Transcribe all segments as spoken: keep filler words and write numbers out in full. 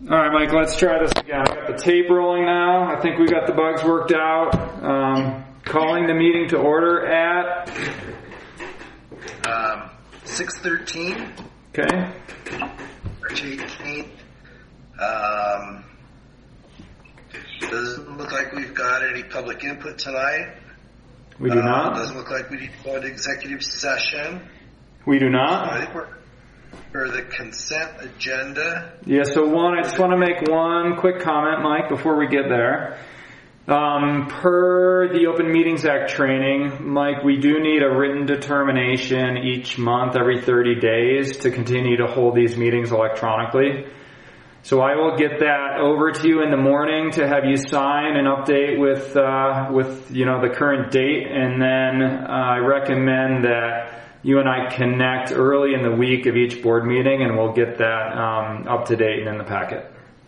All right, Mike, let's try this again. I got the tape rolling now. I think we got the bugs worked out. Um, calling the meeting to order at um, six thirteen. Okay. March eighteenth. Um, doesn't look like we've got any public input tonight. We do uh, not. Doesn't look like we need to go into executive session. We do not. So I think we're for the consent agenda. Yeah, so one, I just want to make one quick comment, Mike, before we get there. Um, per the Open Meetings Act training, Mike, we do need a written determination each month, every thirty days, to continue to hold these meetings electronically. So I will get that over to you in the morning to have you sign and update with, uh, with, you know, the current date. And then uh, I recommend that you and I connect early in the week of each board meeting, and we'll get that um, up to date and in the packet.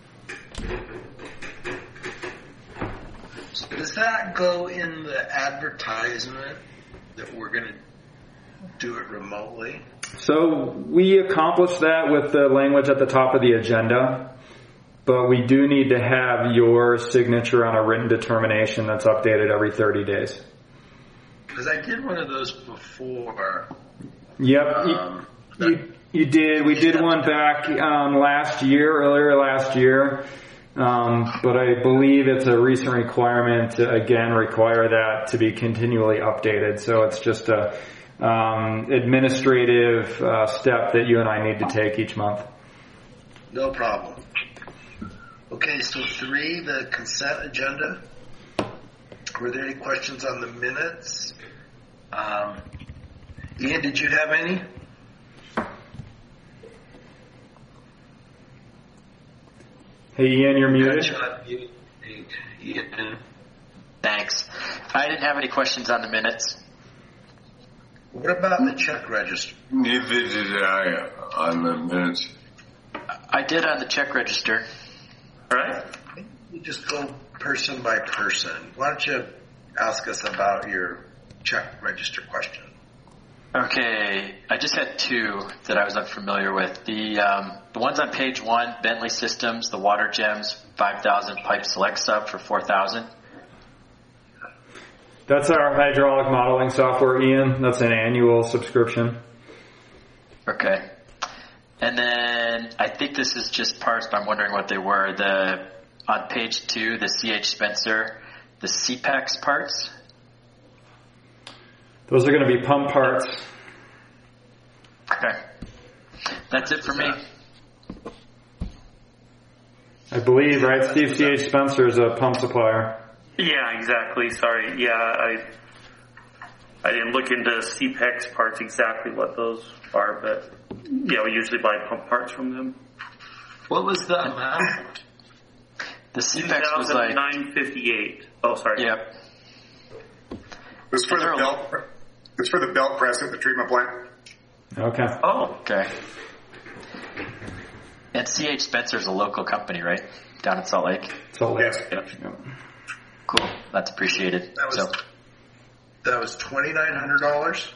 So does that go in the advertisement that we're going to do it remotely? So we accomplished that with the language at the top of the agenda, but we do need to have your signature on a written determination that's updated every thirty days. Because I did one of those before. Yep, Um, you, you, you did. We did one back um, last year, earlier last year, um, but I believe it's a recent requirement to, again, require that to be continually updated. So it's just a um, administrative uh, step that you and I need to take each month. No problem. Okay, so three, the consent agenda. Were there any questions on the minutes? Um, Ian, did you have any? Hey, Ian, you're muted. Ian. Thanks. I didn't have any questions on the minutes. What about the check register? Neither did I on the minutes. I did on the check register. All right. You just go person by person. Why don't you ask us about your check register question? Okay, I just had two that I was unfamiliar with. The um, the ones on page one, Bentley Systems, the Water Gems, five thousand pipe select sub for four thousand. That's our hydraulic modeling software, Ian. That's an annual subscription. Okay. And then I think this is just parts, but I'm wondering what they were. The on page two, the C H Spencer, the C PAX parts. Those are going to be pump parts. Okay. That's it for me. I believe, right? Steve, C H Spencer is a pump supplier. Yeah, exactly. Sorry. Yeah, I I didn't look into C PAX parts exactly what those are, but yeah, we usually buy pump parts from them. What was the amount? The C PAX was like nine fifty-eight. Oh, sorry. Yep. It's for the belt. It's for the belt press at the treatment plant. Okay. Oh, okay. And C H Spencer's a local company, right? Down in Salt Lake. Salt Lake. Yes. Yep. Cool. That's appreciated. That was so, that was twenty nine hundred dollars.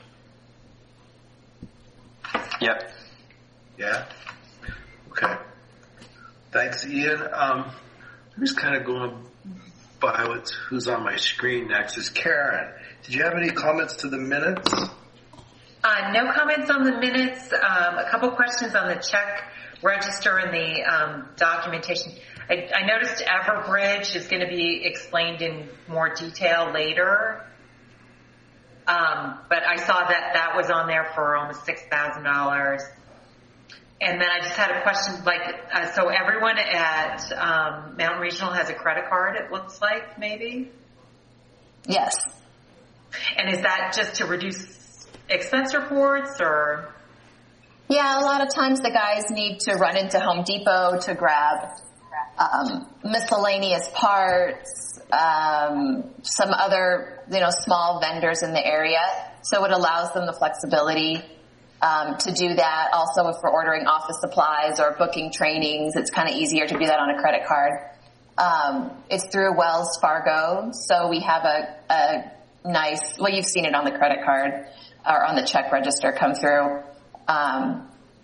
Yep. Yeah. Okay. Thanks, Ian. Um, I'm just kind of going by what's who's on my screen next is Karen. Did you have any comments to the minutes? Uh, no comments on the minutes. Um, a couple questions on the check register and the um, documentation. I, I noticed Everbridge is going to be explained in more detail later. Um, but I saw that that was on there for almost six thousand dollars. And then I just had a question, like, uh, so everyone at um, Mountain Regional has a credit card, it looks like, maybe? Yes. And is that just to reduce expense reports, or? Yeah, a lot of times the guys need to run into Home Depot to grab um, miscellaneous parts, um, some other, you know, small vendors in the area. So it allows them the flexibility um, to do that. Also, if we're ordering office supplies or booking trainings, it's kind of easier to do that on a credit card. Um, it's through Wells Fargo, so we have a, a nice, well, you've seen it on the credit card or on the check register come through. Um,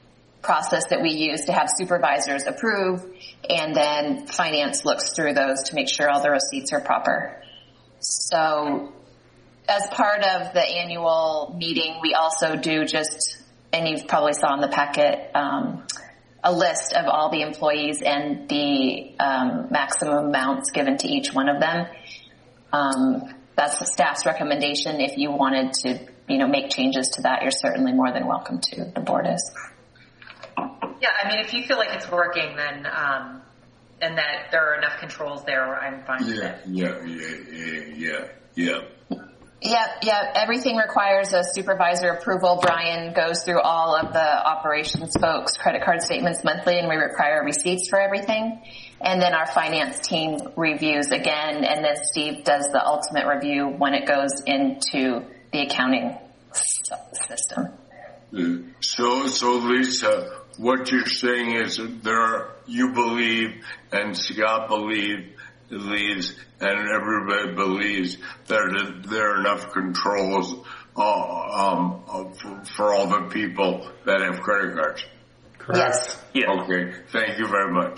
process that we use to have supervisors approve, and then finance looks through those to make sure all the receipts are proper. So as part of the annual meeting, we also do just, and you've probably saw in the packet, um, a list of all the employees and the um, maximum amounts given to each one of them. Um, that's the staff's recommendation. If you wanted to, you know, make changes to that, you're certainly more than welcome to. The board is. Yeah, I mean, if you feel like it's working, then um, and that there are enough controls there, I'm fine with Yeah, it. yeah, yeah, yeah, yeah. Yep, yep. Everything requires a supervisor approval. Brian goes through all of the operations folks' credit card statements monthly, and we require receipts for everything. And then our finance team reviews again, and then Steve does the ultimate review when it goes into the accounting system. So, so Lisa, what you're saying is that there are, you believe, and Scott believe, believes, and everybody believes that there are enough controls uh, um, for, for all the people that have credit cards. Correct. Yes. Yeah. Okay, thank you very much.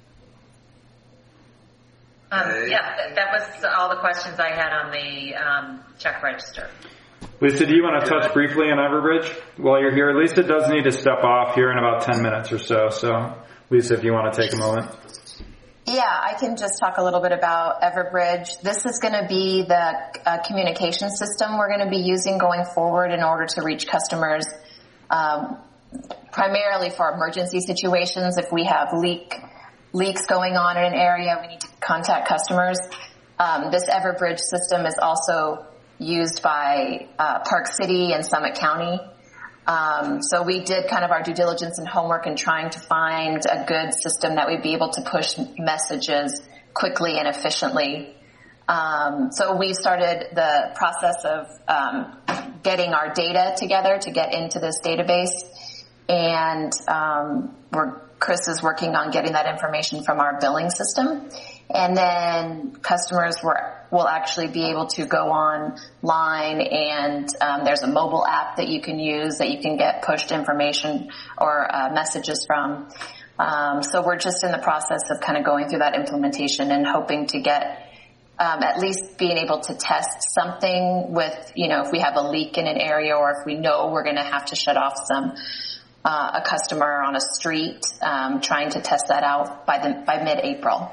Um, yeah, that, that was all the questions I had on the um, check register. Lisa, do you want to touch briefly on Everbridge while you're here? Lisa does need to step off here in about ten minutes or so. So, Lisa, if you want to take a moment. Yeah, I can just talk a little bit about Everbridge. This is going to be the uh, communication system we're going to be using going forward in order to reach customers, um, primarily for emergency situations. If we have leak leaks going on in an area, we need to contact customers. Um, this Everbridge system is also used by uh, Park City and Summit County. Um, so we did kind of our due diligence and homework in trying to find a good system that would be able to push messages quickly and efficiently. Um, so we started the process of um, getting our data together to get into this database, and um, we're, Chris is working on getting that information from our billing system. And then customers were, will actually be able to go online, and um, there's a mobile app that you can use that you can get pushed information or uh, messages from. Um, so we're just in the process of kind of going through that implementation and hoping to get um, at least being able to test something with, you know, if we have a leak in an area or if we know we're going to have to shut off some uh, a customer on a street, um, trying to test that out by the by mid-April.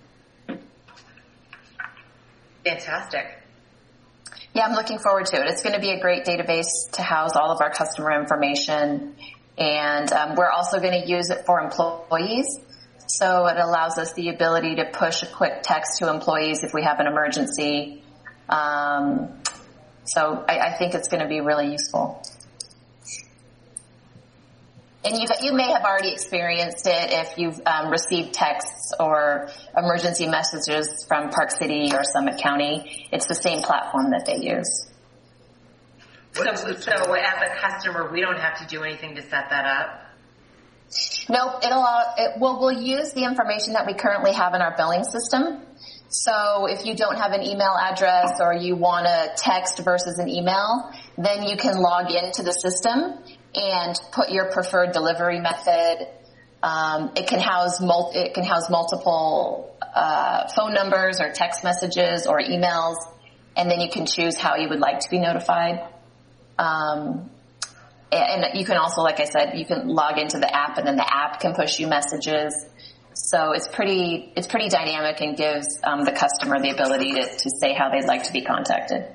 Fantastic. Yeah, I'm looking forward to it. It's going to be a great database to house all of our customer information. And um, we're also going to use it for employees. So it allows us the ability to push a quick text to employees if we have an emergency. Um, so I, I think it's going to be really useful. And you you may have already experienced it if you've um, received texts or emergency messages from Park City or Summit County. It's the same platform that they use. So, so as a customer, we don't have to do anything to set that up? Nope. It'll, it, well, we'll use the information that we currently have in our billing system. So if you don't have an email address or you want a text versus an email, then you can log into the system and put your preferred delivery method. Um, it can house mul- it can house multiple uh, phone numbers or text messages or emails, and then you can choose how you would like to be notified. Um, and you can also, like I said, you can log into the app, and then the app can push you messages. So it's pretty it's pretty dynamic and gives um, the customer the ability to, to say how they'd like to be contacted.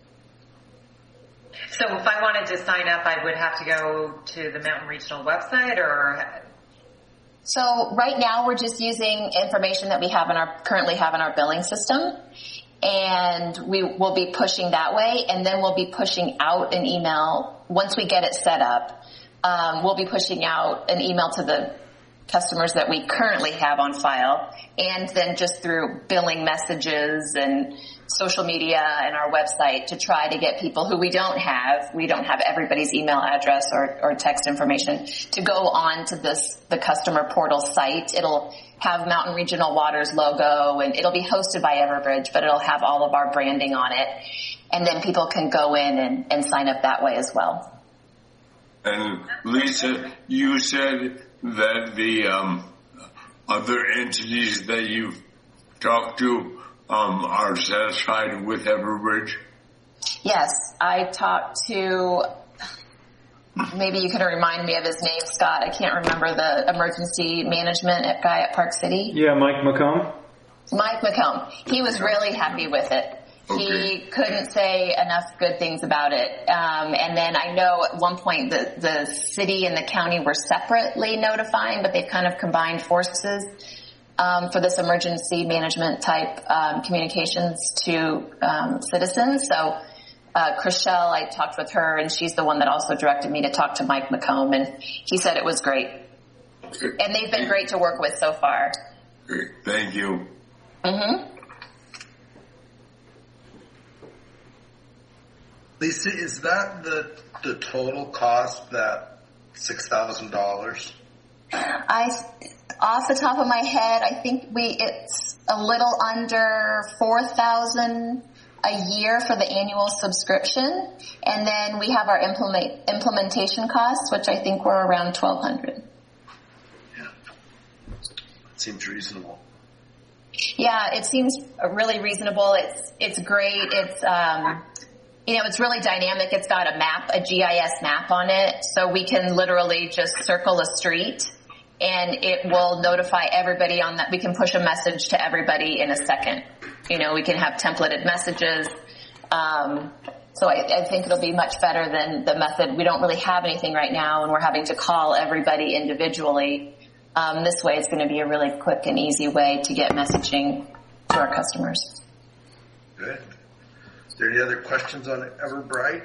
So if I wanted to sign up, I would have to go to the Mountain Regional website, or? So right now we're just using information that we have in our currently have in our billing system, and we will be pushing that way, and then we'll be pushing out an email once we get it set up. Um, we'll be pushing out an email to the customers that we currently have on file, and then just through billing messages and social media and our website to try to get people who we don't have, we don't have everybody's email address or, or text information, to go on to this, the customer portal site. It'll have Mountain Regional Water's logo, and it'll be hosted by Everbridge, but it'll have all of our branding on it. And then people can go in and, and sign up that way as well. And Lisa, you said that the um, other entities that you've talked to um, are satisfied with Everbridge? Yes, I talked to, maybe you can remind me of his name, Scott. I can't remember the emergency management guy at Park City. Yeah, Mike McComb. Mike McComb. He was really happy with it. Okay. He couldn't say enough good things about it. Um, and then I know at one point the, the city and the county were separately notifying, but they've kind of combined forces um, for this emergency management type um, communications to um, citizens. So uh, Chriselle, I talked with her, and she's the one that also directed me to talk to Mike McComb, and he said it was great. And they've been great to work with so far. Great. Thank you. Mm-hmm. Lisa, is that the the total cost, that six thousand dollars? I, off the top of my head, I think we it's a little under four thousand a year for the annual subscription, and then we have our implement implementation costs, which I think were around twelve hundred. Yeah, seems reasonable. Yeah, it seems really reasonable. It's it's great. It's um, you know, it's really dynamic. It's got a map, a G I S map on it, so we can literally just circle a street, and it will notify everybody on that. We can push a message to everybody in a second. You know, we can have templated messages. Um, so I, I think it'll be much better than the method. We don't really have anything right now, and we're having to call everybody individually. Um, this way, it's going to be a really quick and easy way to get messaging to our customers. Good. Is there any other questions on Everbright?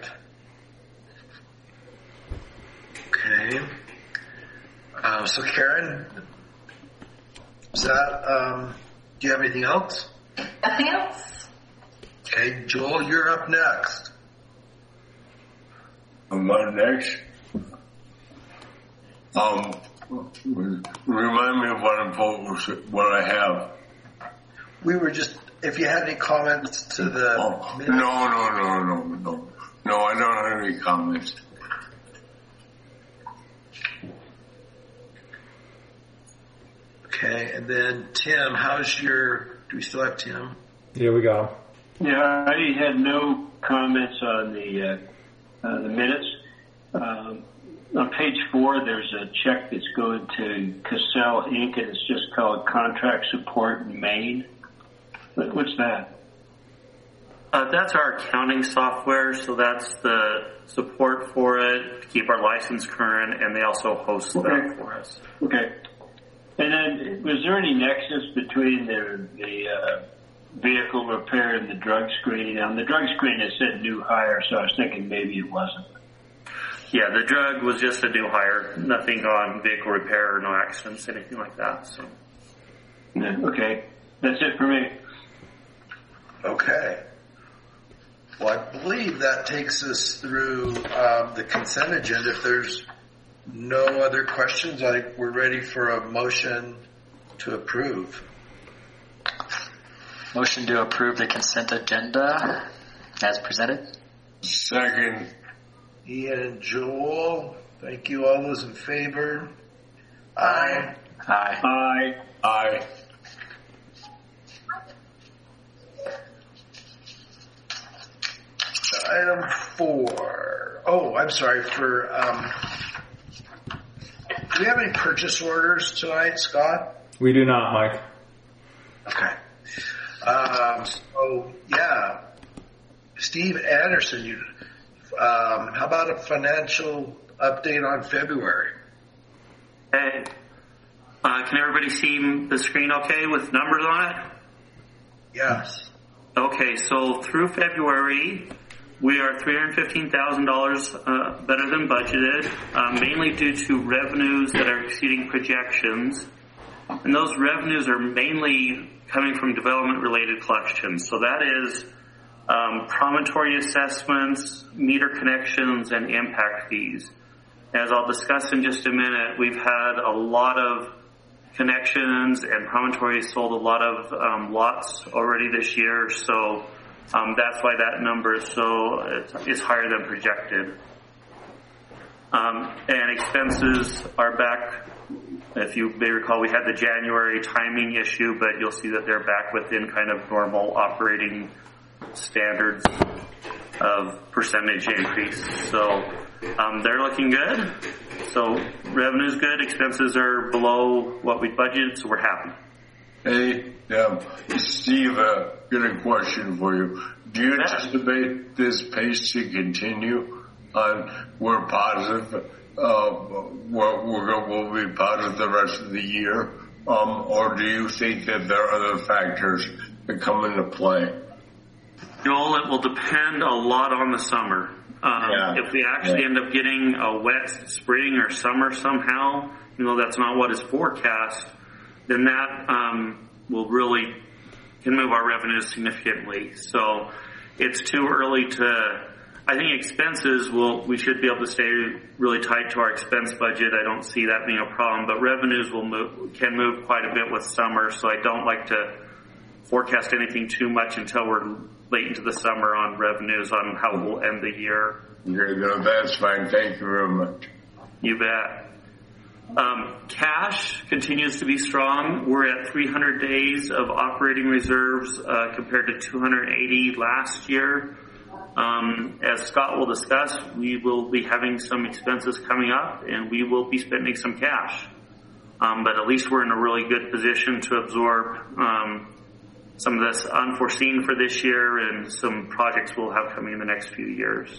Okay. Uh, so Karen, is that, um, do you have anything else? Nothing else? Okay, Joel, you're up next. I'm on next. Um, remind me of what I'm what I have. We were just, if you had any comments to the... Oh, no, no, no, no, no. No, I don't have any comments. Okay, and then Tim, how's your, do we still have Tim? Yeah, we got him. Yeah, I had no comments on the uh, uh, the minutes. Um, on page four, there's a check that's going to Cassell Incorporated, and it's just called Contract Support in Maine. What's that? Uh, that's our accounting software, so that's the support for it to keep our license current, and they also host Okay. that for us. Okay. And then, was there any nexus between the the uh, vehicle repair and the drug screening? On the drug screen, it said new hire, so I was thinking maybe it wasn't. Yeah, the drug was just a new hire, nothing on vehicle repair or no accidents, anything like that. So. Yeah, okay. That's it for me. Okay. Well, I believe that takes us through um, the consent agenda. If there's no other questions, I think we're ready for a motion to approve. Motion to approve the consent agenda as presented. Second. Ian and Joel, thank you. All those in favor? Aye. Aye. Aye. Aye. Item four. Oh, I'm sorry. For um, do we have any purchase orders tonight, Scott? We do not, Mike. Okay. Um, so yeah, Steve Anderson. You. Um, how about a financial update on February? Hey, uh, can everybody see the screen okay with numbers on it? Yes. Okay, so through February, we are three hundred fifteen thousand dollars uh, better than budgeted, uh, mainly due to revenues that are exceeding projections. And those revenues are mainly coming from development-related collections. So that is um, promontory assessments, meter connections, and impact fees. As I'll discuss in just a minute, we've had a lot of connections, and promontory sold a lot of um, lots already this year, so um, that's why that number is so is higher than projected. Um, and expenses are back. If you may recall, we had the January timing issue, but you'll see that they're back within kind of normal operating standards of percentage increase. So um, they're looking good. So revenue's good. Expenses are below what we budgeted, so we're happy. Hey, um, Steve, uh, got a question for you. Do you anticipate this pace to continue on? We're positive. Uh, we're, we're, we'll be positive the rest of the year, um, or do you think that there are other factors that come into play? Joel, it will depend a lot on the summer. Um, yeah. If we actually yeah. end up getting a wet spring or summer somehow, you know, that's not what is forecast, then that um, will really can move our revenues significantly. So it's too early to. I think expenses will. We should be able to stay really tight to our expense budget. I don't see that being a problem. But revenues will move can move quite a bit with summer. So I don't like to forecast anything too much until we're late into the summer on revenues on how we'll end the year. Okay, no, that's fine. Thank you very much. You bet. Um, cash continues to be strong. We're at three hundred days of operating reserves uh, compared to two hundred eighty last year. Um, as Scott will discuss, we will be having some expenses coming up, and we will be spending some cash. Um, but at least we're in a really good position to absorb um, some of this unforeseen for this year and some projects we'll have coming in the next few years.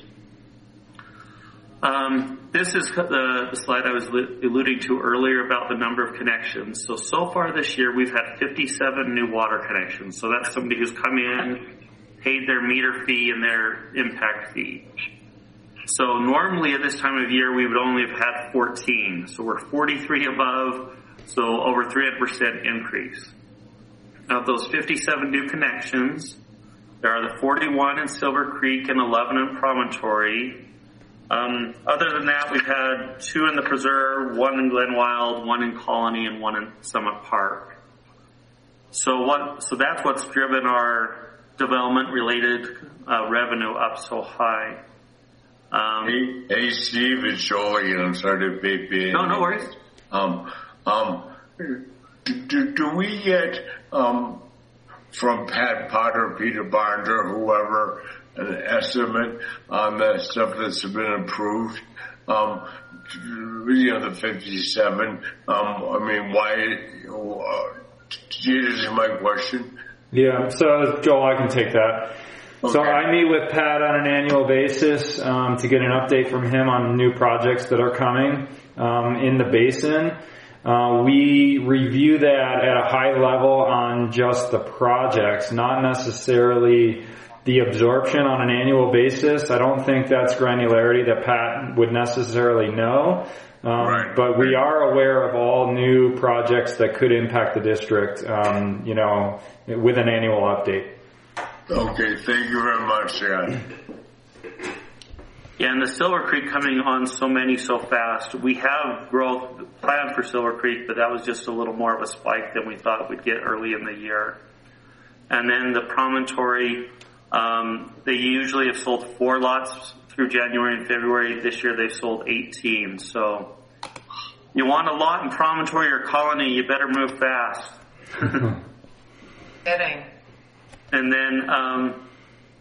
Um, this is the, the slide I was alluding to earlier about the number of connections. So, so far this year, we've had fifty-seven new water connections. So that's somebody who's come in, paid their meter fee and their impact fee. So normally at this time of year, we would only have had fourteen. So we're forty-three above, so over three hundred percent increase. Of those fifty-seven new connections, there are the forty-one in Silver Creek and eleven in Promontory. Um, other than that, we've had two in the Preserve, one in Glenwild, one in Colony, and one in Summit Park. So what? So that's what's driven our development-related uh, revenue up so high. Um, hey, hey, Steve, it's Joel again. I'm sorry to be being. No, no worries. Um, um, do, do we get um, from Pat Potter, Peter Barnes, or whoever, an estimate on the stuff that's been approved? Um, you know, the fifty-seven. Um, I mean, why? Uh, here's my question. Yeah, so Joel, I can take that. Okay. So I meet with Pat on an annual basis um, to get an update from him on new projects that are coming um, in the basin. Uh, we review that at a high level on just the projects, not necessarily the absorption on an annual basis. I don't think that's granularity that Pat would necessarily know. Um, right. But we are aware of all new projects that could impact the district, um, you know, with an annual update. Okay, thank you very much, Scott. Yeah, and the Silver Creek coming on so many so fast. We have growth planned for Silver Creek, but that was just a little more of a spike than we thought we'd get early in the year. And then the Promontory, um, they usually have sold four lots through January and February. This year they've sold eighteen. So you want a lot in Promontory or Colony, you better move fast. Kidding. And then, um,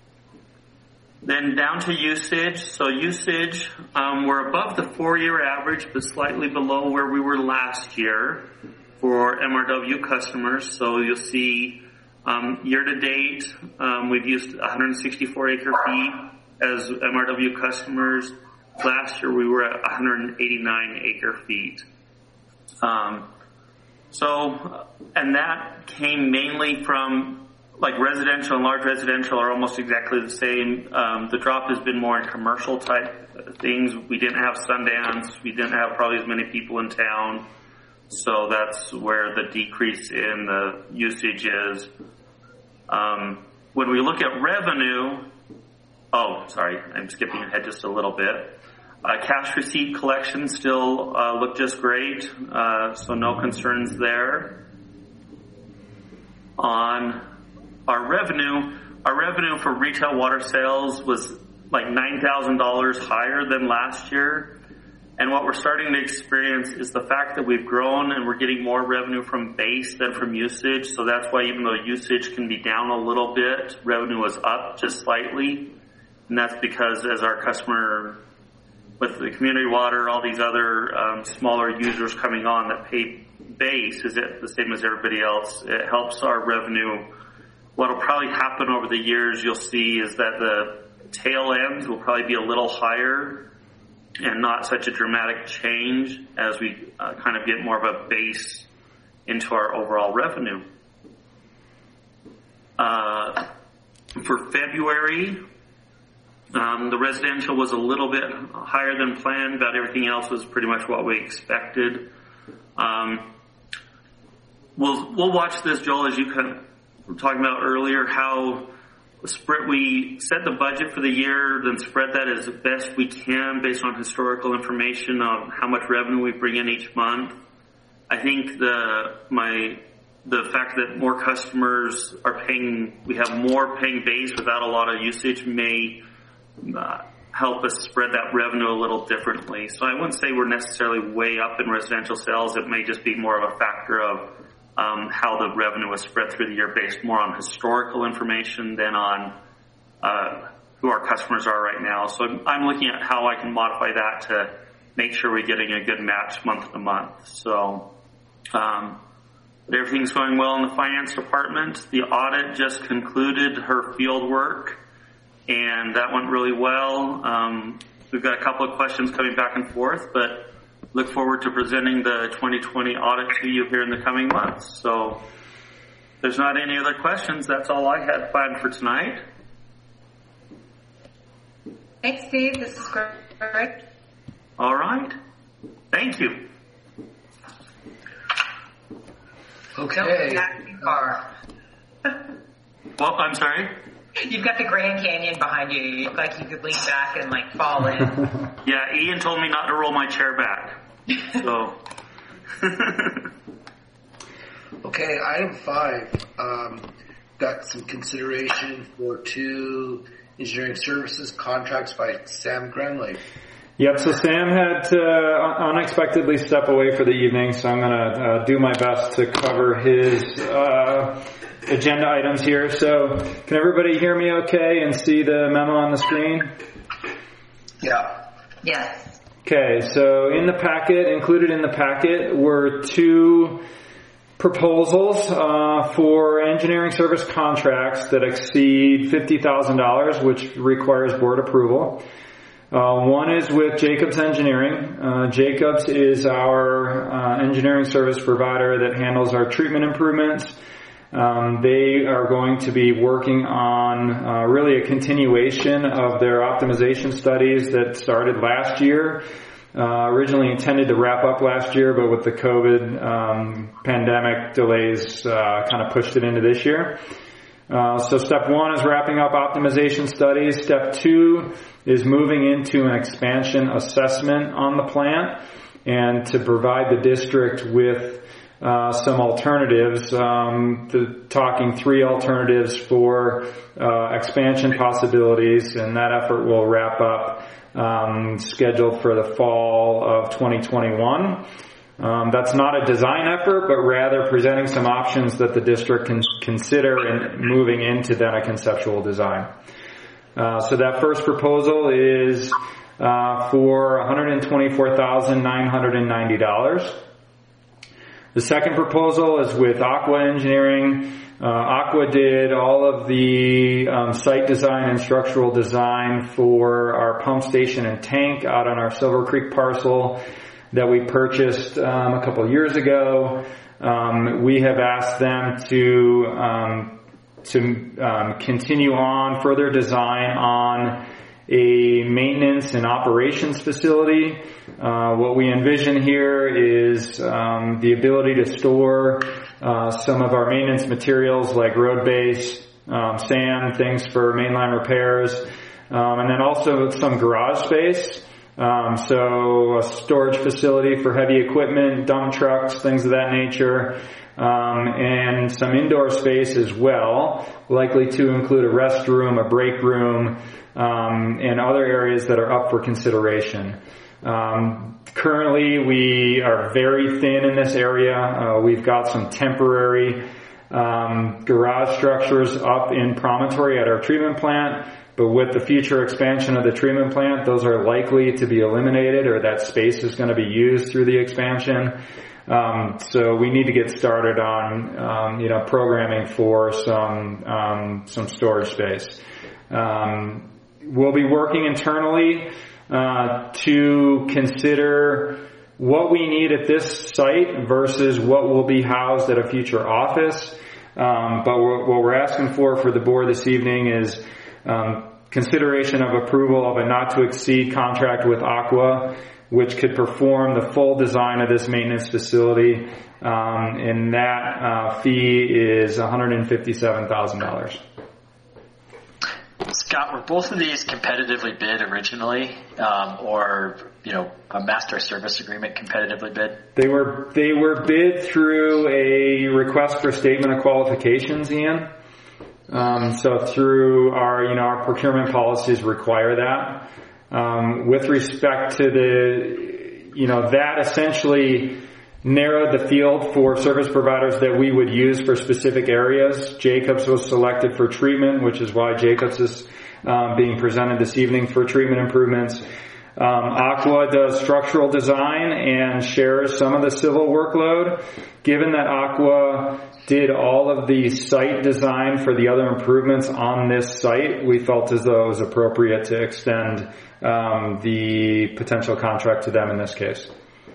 then down to usage. So usage, um, we're above the four-year average, but slightly below where we were last year for M R W customers. So you'll see, um, year to date, um, we've used one hundred sixty-four acre feet as M R W customers. Last year we were at one hundred eighty-nine acre feet. Um, so, and that came mainly from, like, residential and large residential are almost exactly the same. Um, the drop has been more in commercial type things. We didn't have Sundance. We didn't have probably as many people in town. So that's where the decrease in the usage is. Um, when we look at revenue, oh, sorry, I'm skipping ahead just a little bit. Uh, cash receipt collection still uh, look just great, uh, so no concerns there. On our revenue, our revenue for retail water sales was like nine thousand dollars higher than last year. And what we're starting to experience is the fact that we've grown and we're getting more revenue from base than from usage. So that's why even though usage can be down a little bit, revenue is up just slightly. And that's because as our customer, with the community water, all these other um, smaller users coming on that pay base is it the same as everybody else, it helps our revenue. What will probably happen over the years, you'll see, is that the tail ends will probably be a little higher and not such a dramatic change as we uh, kind of get more of a base into our overall revenue. Uh, for February, um, the residential was a little bit higher than planned, but everything else was pretty much what we expected. Um, we'll we'll watch this, Joel, as you kind of were talking about earlier, how spread, we set the budget for the year, then spread that as best we can based on historical information of how much revenue we bring in each month. I think the my the fact that more customers are paying, we have more paying base without a lot of usage may uh, help us spread that revenue a little differently. So I wouldn't say we're necessarily way up in residential sales. It may just be more of a factor of Um, how the revenue is spread through the year based more on historical information than on uh, who our customers are right now. So I'm looking at how I can modify that to make sure we're getting a good match month to month. So um, but everything's going well in the finance department. The audit just concluded her field work, and that went really well. Um, we've got a couple of questions coming back and forth, but look forward to presenting the twenty twenty audit to you here in the coming months. So if there's not any other questions, that's all I had planned for tonight. Thanks, Steve. This is great. All right. Thank you. Okay. Don't go back too far. Well, I'm sorry? You've got the Grand Canyon behind you. You look like you could lean back and like fall in. Yeah, Ian told me not to roll my chair back. So. Okay, item five. Um, got some consideration for two engineering services contracts by Sam Grenley. Yep, so Sam had to unexpectedly step away for the evening, so I'm going to uh, do my best to cover his uh, agenda items here. So can everybody hear me okay and see the memo on the screen? Yeah. Yes. Okay, so in the packet, included in the packet were two proposals uh, for engineering service contracts that exceed fifty thousand dollars, which requires board approval. Uh, one is with Jacobs Engineering. Uh, Jacobs is our uh, engineering service provider that handles our treatment improvements. Um, they are going to be working on uh, really a continuation of their optimization studies that started last year. Uh, originally intended to wrap up last year, but with the COVID um, pandemic delays, uh, kind of pushed it into this year. Uh, so step one is wrapping up optimization studies. Step two is moving into an expansion assessment on the plant and to provide the district with uh, some alternatives, um, the, talking three alternatives for uh, expansion possibilities, and that effort will wrap up um, scheduled for the fall of twenty twenty-one. Um, that's not a design effort, but rather presenting some options that the district can consider in moving into then a conceptual design. Uh, so that first proposal is uh, for one hundred twenty-four thousand nine hundred ninety dollars. The second proposal is with Aqua Engineering. Uh, Aqua did all of the um, site design and structural design for our pump station and tank out on our Silver Creek parcel that we purchased um, a couple of years ago. Um, we have asked them to um, to um, continue on further design on a maintenance and operations facility. Uh, what we envision here is um, the ability to store uh, some of our maintenance materials like road base, um, sand, things for mainline repairs, um, and then also some garage space. Um, so a storage facility for heavy equipment, dump trucks, things of that nature, um, and some indoor space as well, likely to include a restroom, a break room, um, and other areas that are up for consideration. Um, currently, we are very thin in this area. Uh, we've got some temporary um, garage structures up in Promontory at our treatment plant, but with the future expansion of the treatment plant, those are likely to be eliminated, or that space is going to be used through the expansion. Um, so we need to get started on, um, you know, programming for some um, some storage space. Um, we'll be working internally uh, to consider what we need at this site versus what will be housed at a future office. Um, but we're, what we're asking for for the board this evening is um, consideration of approval of a not-to-exceed contract with Aqua, which could perform the full design of this maintenance facility, um, and that uh, fee is one hundred fifty-seven thousand dollars. Scott, were both of these competitively bid originally, um, or you know, a master service agreement competitively bid? They were they were bid through a request for statement of qualifications, Ian. Um, so through our you know our procurement policies require that. Um, with respect to the you know that essentially narrowed the field for service providers that we would use for specific areas. Jacobs was selected for treatment, which is why Jacobs is um, being presented this evening for treatment improvements. Um, Aqua does structural design and shares some of the civil workload. Given that Aqua did all of the site design for the other improvements on this site, we felt as though it was appropriate to extend um, the potential contract to them in this case.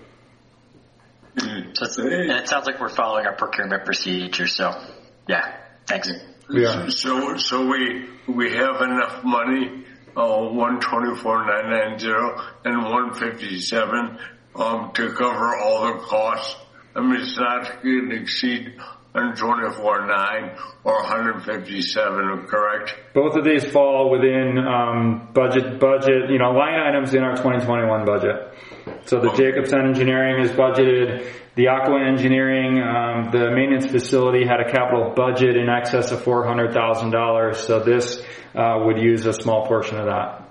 So and it sounds like we're following our procurement procedure. So, yeah, thanks. Yeah. So, so we we have enough money, uh, one twenty four nine nine zero and one fifty seven, um, to cover all the costs. I mean, it's not going to exceed one twenty four nine or one fifty seven, correct? Both of these fall within um, budget budget, you know, line items in our twenty twenty-one budget. So the Jacobs Engineering is budgeted. The Aqua Engineering, um, the maintenance facility had a capital budget in excess of four hundred thousand dollars. So this uh, would use a small portion of that.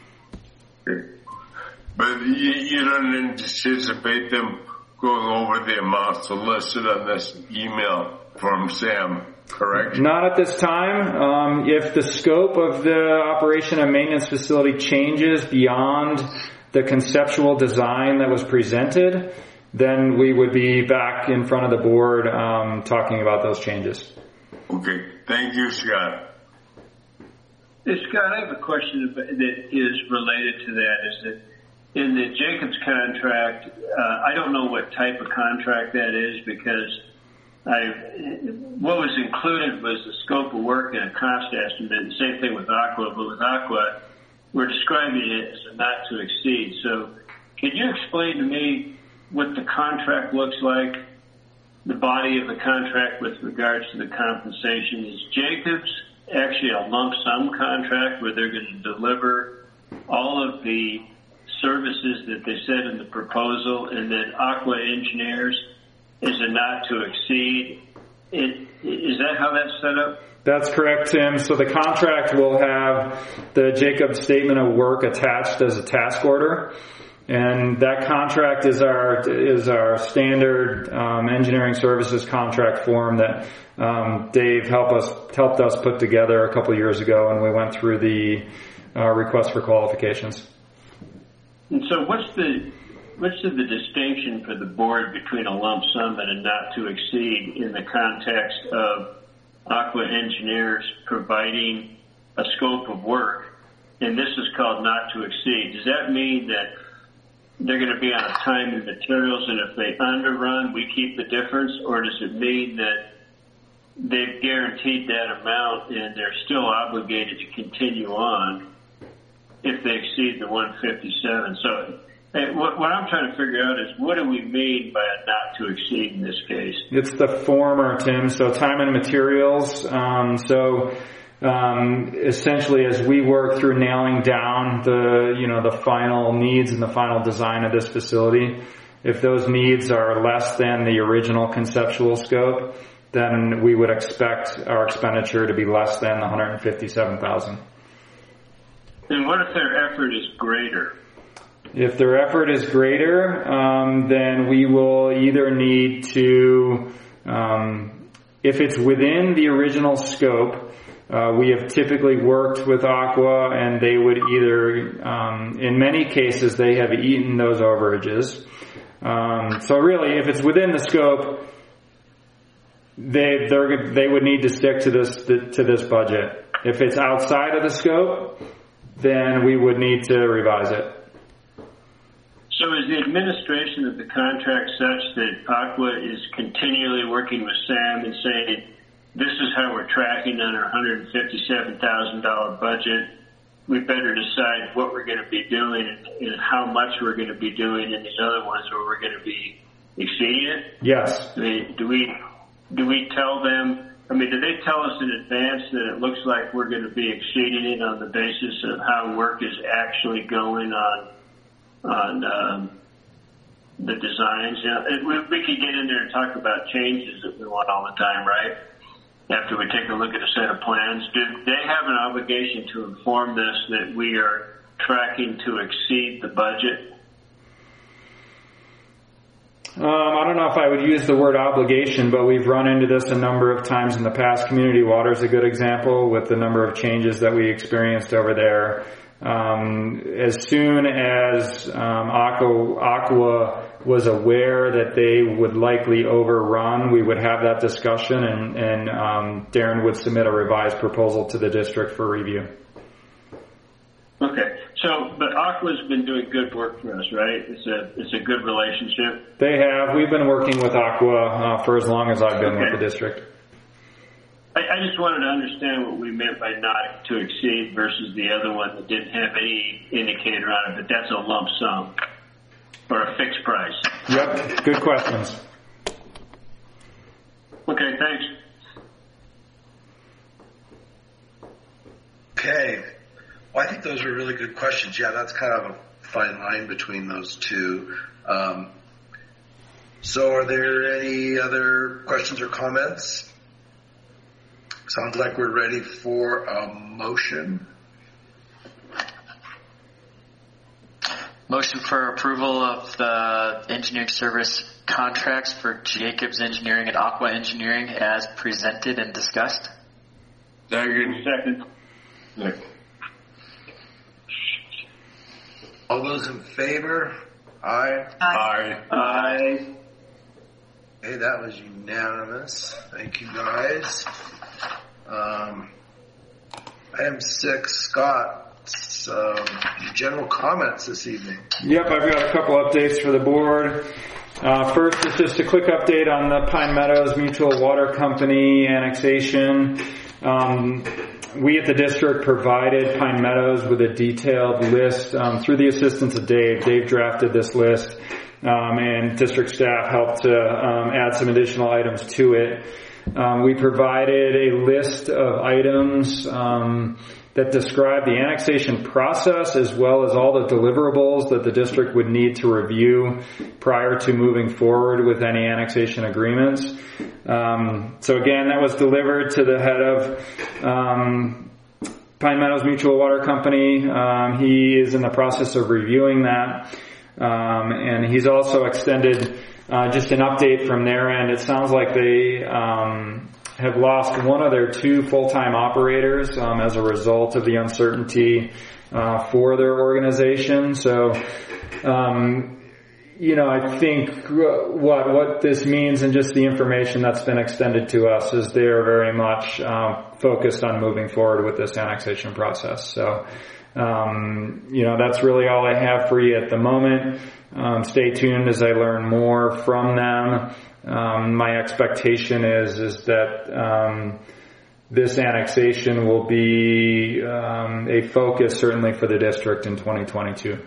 But you, you don't anticipate them going over the amounts listed on this email from Sam, correct? Not at this time. Um, if the scope of the operation and maintenance facility changes beyond the conceptual design that was presented, then we would be back in front of the board um, talking about those changes. Okay. Thank you, Scott. Hey, Scott, I have a question that is related to that. Is that in the Jacobs contract, uh, I don't know what type of contract that is because I, what was included was the scope of work and a cost estimate. The same thing with Aqua, but with Aqua, we're describing it as a not to exceed. So can you explain to me what the contract looks like, the body of the contract with regards to the compensation? Is Jacobs actually a lump sum contract where they're going to deliver all of the services that they said in the proposal, and then Aqua Engineers is a not to exceed? It, is that how that's set up? That's correct, Tim. So the contract will have the Jacobs statement of work attached as a task order. And that contract is our is our standard um, engineering services contract form that um, Dave helped us helped us put together a couple of years ago, and we went through the uh, request for qualifications. And so, what's the what's the distinction for the board between a lump sum and a not to exceed in the context of Aqua Engineers providing a scope of work, and this is called not to exceed? Does that mean that they're going to be on a time and materials, and if they underrun, we keep the difference? Or does it mean that they've guaranteed that amount and they're still obligated to continue on if they exceed the one fifty-seven? So hey, what, what I'm trying to figure out is, what do we mean by a not to exceed in this case? It's the former, Tim. So time and materials. Um, so Um, essentially, as we work through nailing down the, you know, the final needs and the final design of this facility, if those needs are less than the original conceptual scope, then we would expect our expenditure to be less than the one hundred fifty-seven thousand dollars. And what if their effort is greater? If their effort is greater, um, then we will either need to, um, if it's within the original scope, uh, we have typically worked with Aqua, and they would either, um, in many cases, they have eaten those overages. Um, so really, if it's within the scope, they they're, they would need to stick to this to this budget. If it's outside of the scope, then we would need to revise it. So is the administration of the contract such that Aqua is continually working with Sam and saying, this is how we're tracking on our one hundred fifty-seven thousand dollars budget. We better decide what we're going to be doing and, and how much we're going to be doing in these other ones where we're going to be exceeding it? Yes. I mean, do we, do we tell them, I mean, do they tell us in advance that it looks like we're going to be exceeding it on the basis of how work is actually going on on um, the designs? You know, it, we, we could get in there and talk about changes that we want all the time, right? After we take a look at a set of plans, do they have an obligation to inform us that we are tracking to exceed the budget? Um, I don't know if I would use the word obligation, but we've run into this a number of times in the past. Community Water is a good example with the number of changes that we experienced over there. Um, as soon as um, Aqua, Aqua was aware that they would likely overrun, we would have that discussion, and, and um, Darren would submit a revised proposal to the district for review. Okay, so but Aqua's been doing good work for us, right? It's a it's a good relationship. They have. We've been working with Aqua uh, for as long as I've been okay. with the district. I, I just wanted to understand what we meant by not to exceed versus the other one that didn't have any indicator on it, but that's a lump sum or a fixed price. Yep, good questions. Okay, thanks. Okay. Well, I think those are really good questions. Yeah, that's kind of a fine line between those two. Um, so are there any other questions or comments? Sounds like we're ready for a motion. Motion for approval of the engineering service contracts for Jacobs Engineering and Aqua Engineering as presented and discussed. Second. Second. All those in favor? Aye. Aye. Aye. Okay, that was unanimous. Thank you, guys. Um, item six, Scott. Um, general comments this evening. Yep, I've got a couple updates for the board. Uh, first is just a quick update on the Pine Meadows Mutual Water Company annexation. Um, we at the district provided Pine Meadows with a detailed list um, through the assistance of Dave. Dave drafted this list, um, and district staff helped to um, add some additional items to it. Um, we provided a list of items um, that describe the annexation process as well as all the deliverables that the district would need to review prior to moving forward with any annexation agreements. Um, so again, that was delivered to the head of um, Pine Meadows Mutual Water Company. Um, he is in the process of reviewing that, um, and he's also extended uh, just an update from their end. It sounds like they um, have lost one of their two full-time operators um, as a result of the uncertainty uh, for their organization. So, um, you know, I think what what this means and just the information that's been extended to us is they are very much uh, focused on moving forward with this annexation process. So, um, you know, that's really all I have for you at the moment. Um, stay tuned as I learn more from them. Um, my expectation is is that um, this annexation will be um, a focus certainly for the district in twenty twenty-two.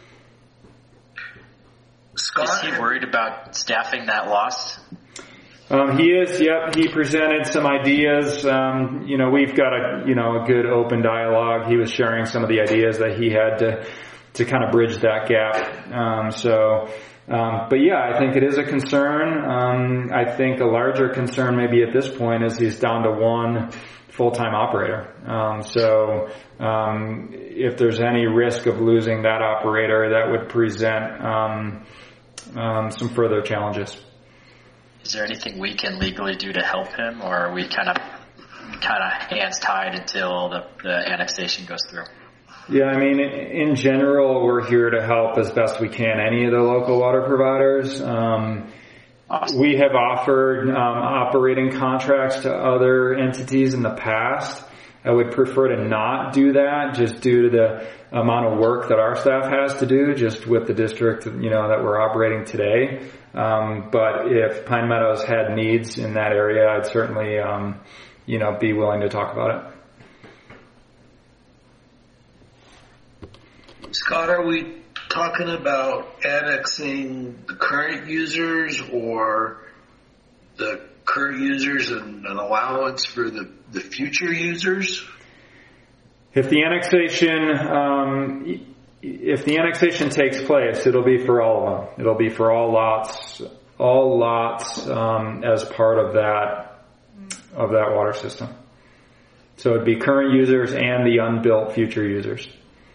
Scott? Is he worried about staffing that loss? Um, he is. Yep. He presented some ideas. Um, you know, we've got a you know a good open dialogue. He was sharing some of the ideas that he had to to kind of bridge that gap. Um, so. Um, but yeah, I think it is a concern. Um, I think a larger concern maybe at this point is he's down to one full-time operator. Um, so um, if there's any risk of losing that operator, that would present um, um, some further challenges. Is there anything we can legally do to help him, or are we kind of kind of hands tied until the, the annexation goes through? Yeah, I mean, in general, we're here to help as best we can any of the local water providers. Um, awesome. We have offered um, operating contracts to other entities in the past. I would prefer to not do that just due to the amount of work that our staff has to do just with the district, you know, that we're operating today. Um, but if Pine Meadows had needs in that area, I'd certainly, um, you know, be willing to talk about it. Scott, are we talking about annexing the current users or the current users and an allowance for the, the future users? If the annexation, um, if the annexation takes place, it'll be for all of them. It'll be for all lots, all lots um, as part of that of that water system. So it'd be current users and the unbuilt future users.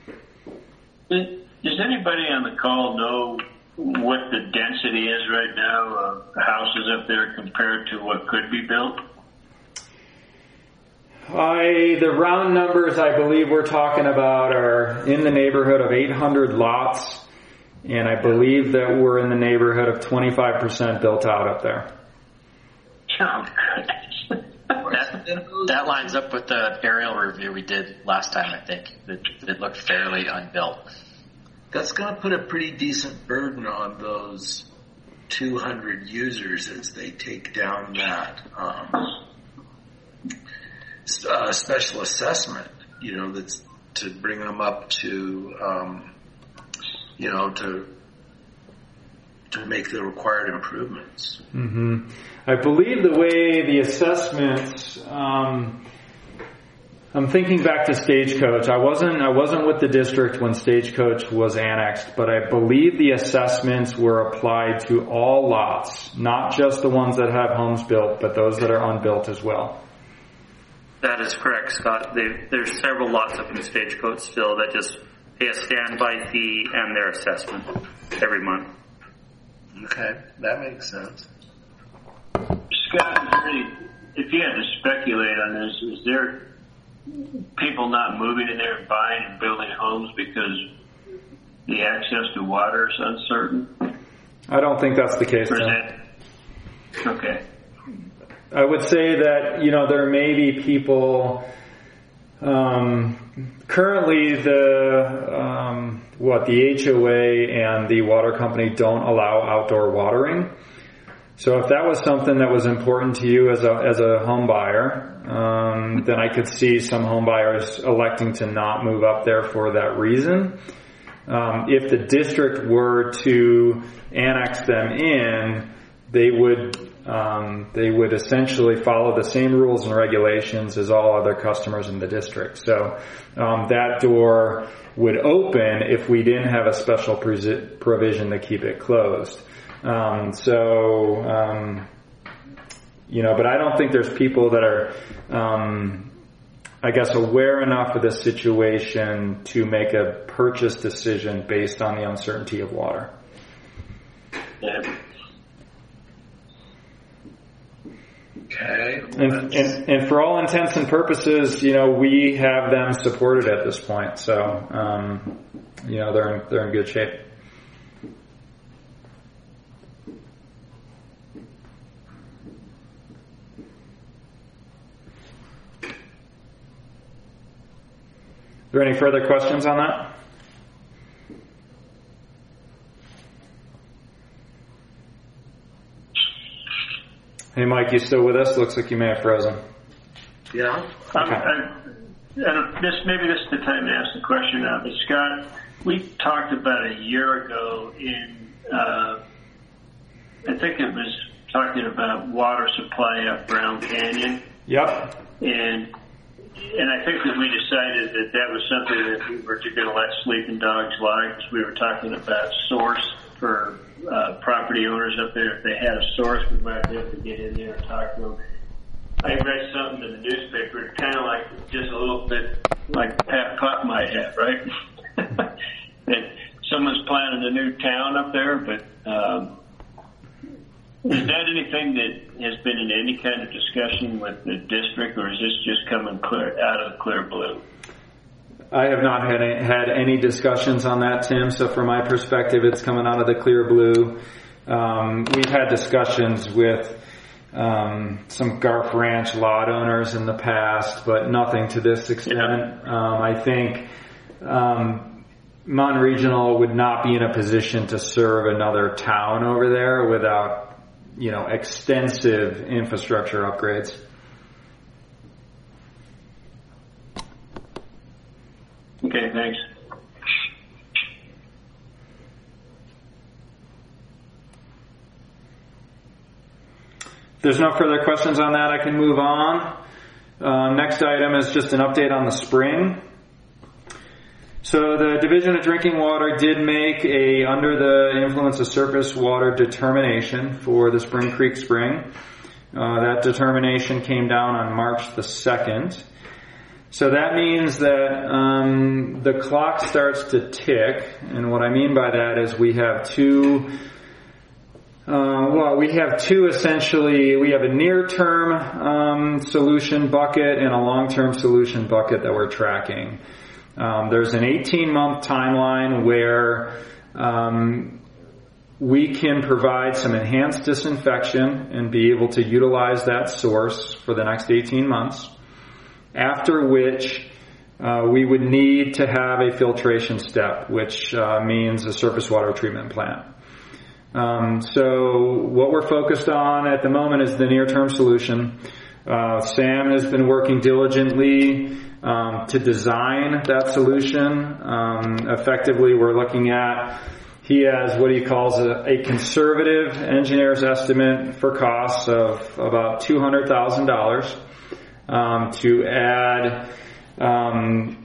Does anybody on the call know what the density is right now of houses up there compared to what could be built? I, the round numbers I believe we're talking about are in the neighborhood of eight hundred lots, and I believe that we're in the neighborhood of twenty-five percent built out up there. Oh, goodness. That, that lines up with the aerial review we did last time, I think. It, it looked fairly unbuilt. That's going to put a pretty decent burden on those two hundred users as they take down that um, uh, special assessment, you know, that's to bring them up to, um, you know, to to make the required improvements. Mm-hmm. I believe the way the assessments, um, I'm thinking back to Stagecoach. I wasn't, I wasn't with the district when Stagecoach was annexed, but I believe the assessments were applied to all lots, not just the ones that have homes built, but those that are unbuilt as well. That is correct, Scott. They, there's several lots up in Stagecoach still that just pay a standby fee and their assessment every month. Okay, that makes sense. Scott, is there any, if you had to speculate on this, is there people not moving in there and buying and building homes because the access to water is uncertain? I don't think that's the case. Or is that, okay. I would say that, you know, there may be people, um, currently the, um, what, the H O A and the water company don't allow outdoor watering. So if that was something that was important to you as a, as a home buyer, um, then I could see some home buyers electing to not move up there for that reason. Um, if the district were to annex them in, they would, um, they would essentially follow the same rules and regulations as all other customers in the district. So, um, that door would open if we didn't have a special provision to keep it closed. Um, so, um, you know, but I don't think there's people that are, um, I guess, aware enough of the situation to make a purchase decision based on the uncertainty of water. Yeah. Okay. And, and, and for all intents and purposes, you know, we have them supported at this point. So, um, you know, they're in, they're in good shape. Are there any further questions on that? Hey, Mike, you still with us? Looks like you may have frozen. Yeah. Okay. Um, I, I, this maybe this is the time to ask the question now. But Scott, we talked about a year ago in, uh, I think it was talking about water supply up Brown Canyon. Yep. And and I think that we decided that that was something that we were going to let sleeping dogs lie, because we were talking about source for uh, property owners up there. If they had a source, we might be able to get in there and talk to them. I read something in the newspaper, kind of like just a little bit like Pat Putt might have, right? That someone's planning a new town up there, but um, is that anything that has been in any kind of discussion with the district, or is this just coming clear out of the clear blue? I have not had any, had any discussions on that, Tim. So from my perspective, it's coming out of the clear blue. Um, we've had discussions with um, some Garf Ranch lot owners in the past, but nothing to this extent. Um, I think um, Mountain Regional would not be in a position to serve another town over there without, you know, extensive infrastructure upgrades. Okay, thanks. If there's no further questions on that, I can move on. Uh, next item is just an update on the spring. So the Division of Drinking Water did make a under the influence of surface water determination for the Spring Creek Spring. Uh, that determination came down on March the second. So that means that um, the clock starts to tick, and what I mean by that is we have two Uh, well, we have two essentially. We have a near-term um, solution bucket and a long-term solution bucket that we're tracking. Um, there's an eighteen-month timeline where um, we can provide some enhanced disinfection and be able to utilize that source for the next eighteen months, after which uh, we would need to have a filtration step, which uh, means a surface water treatment plant. Um, so what we're focused on at the moment is the near-term solution. Uh, Sam has been working diligently um, to design that solution. Um, effectively, we're looking at, he has what he calls a, a conservative engineer's estimate for costs of about two hundred thousand dollars um, to add um,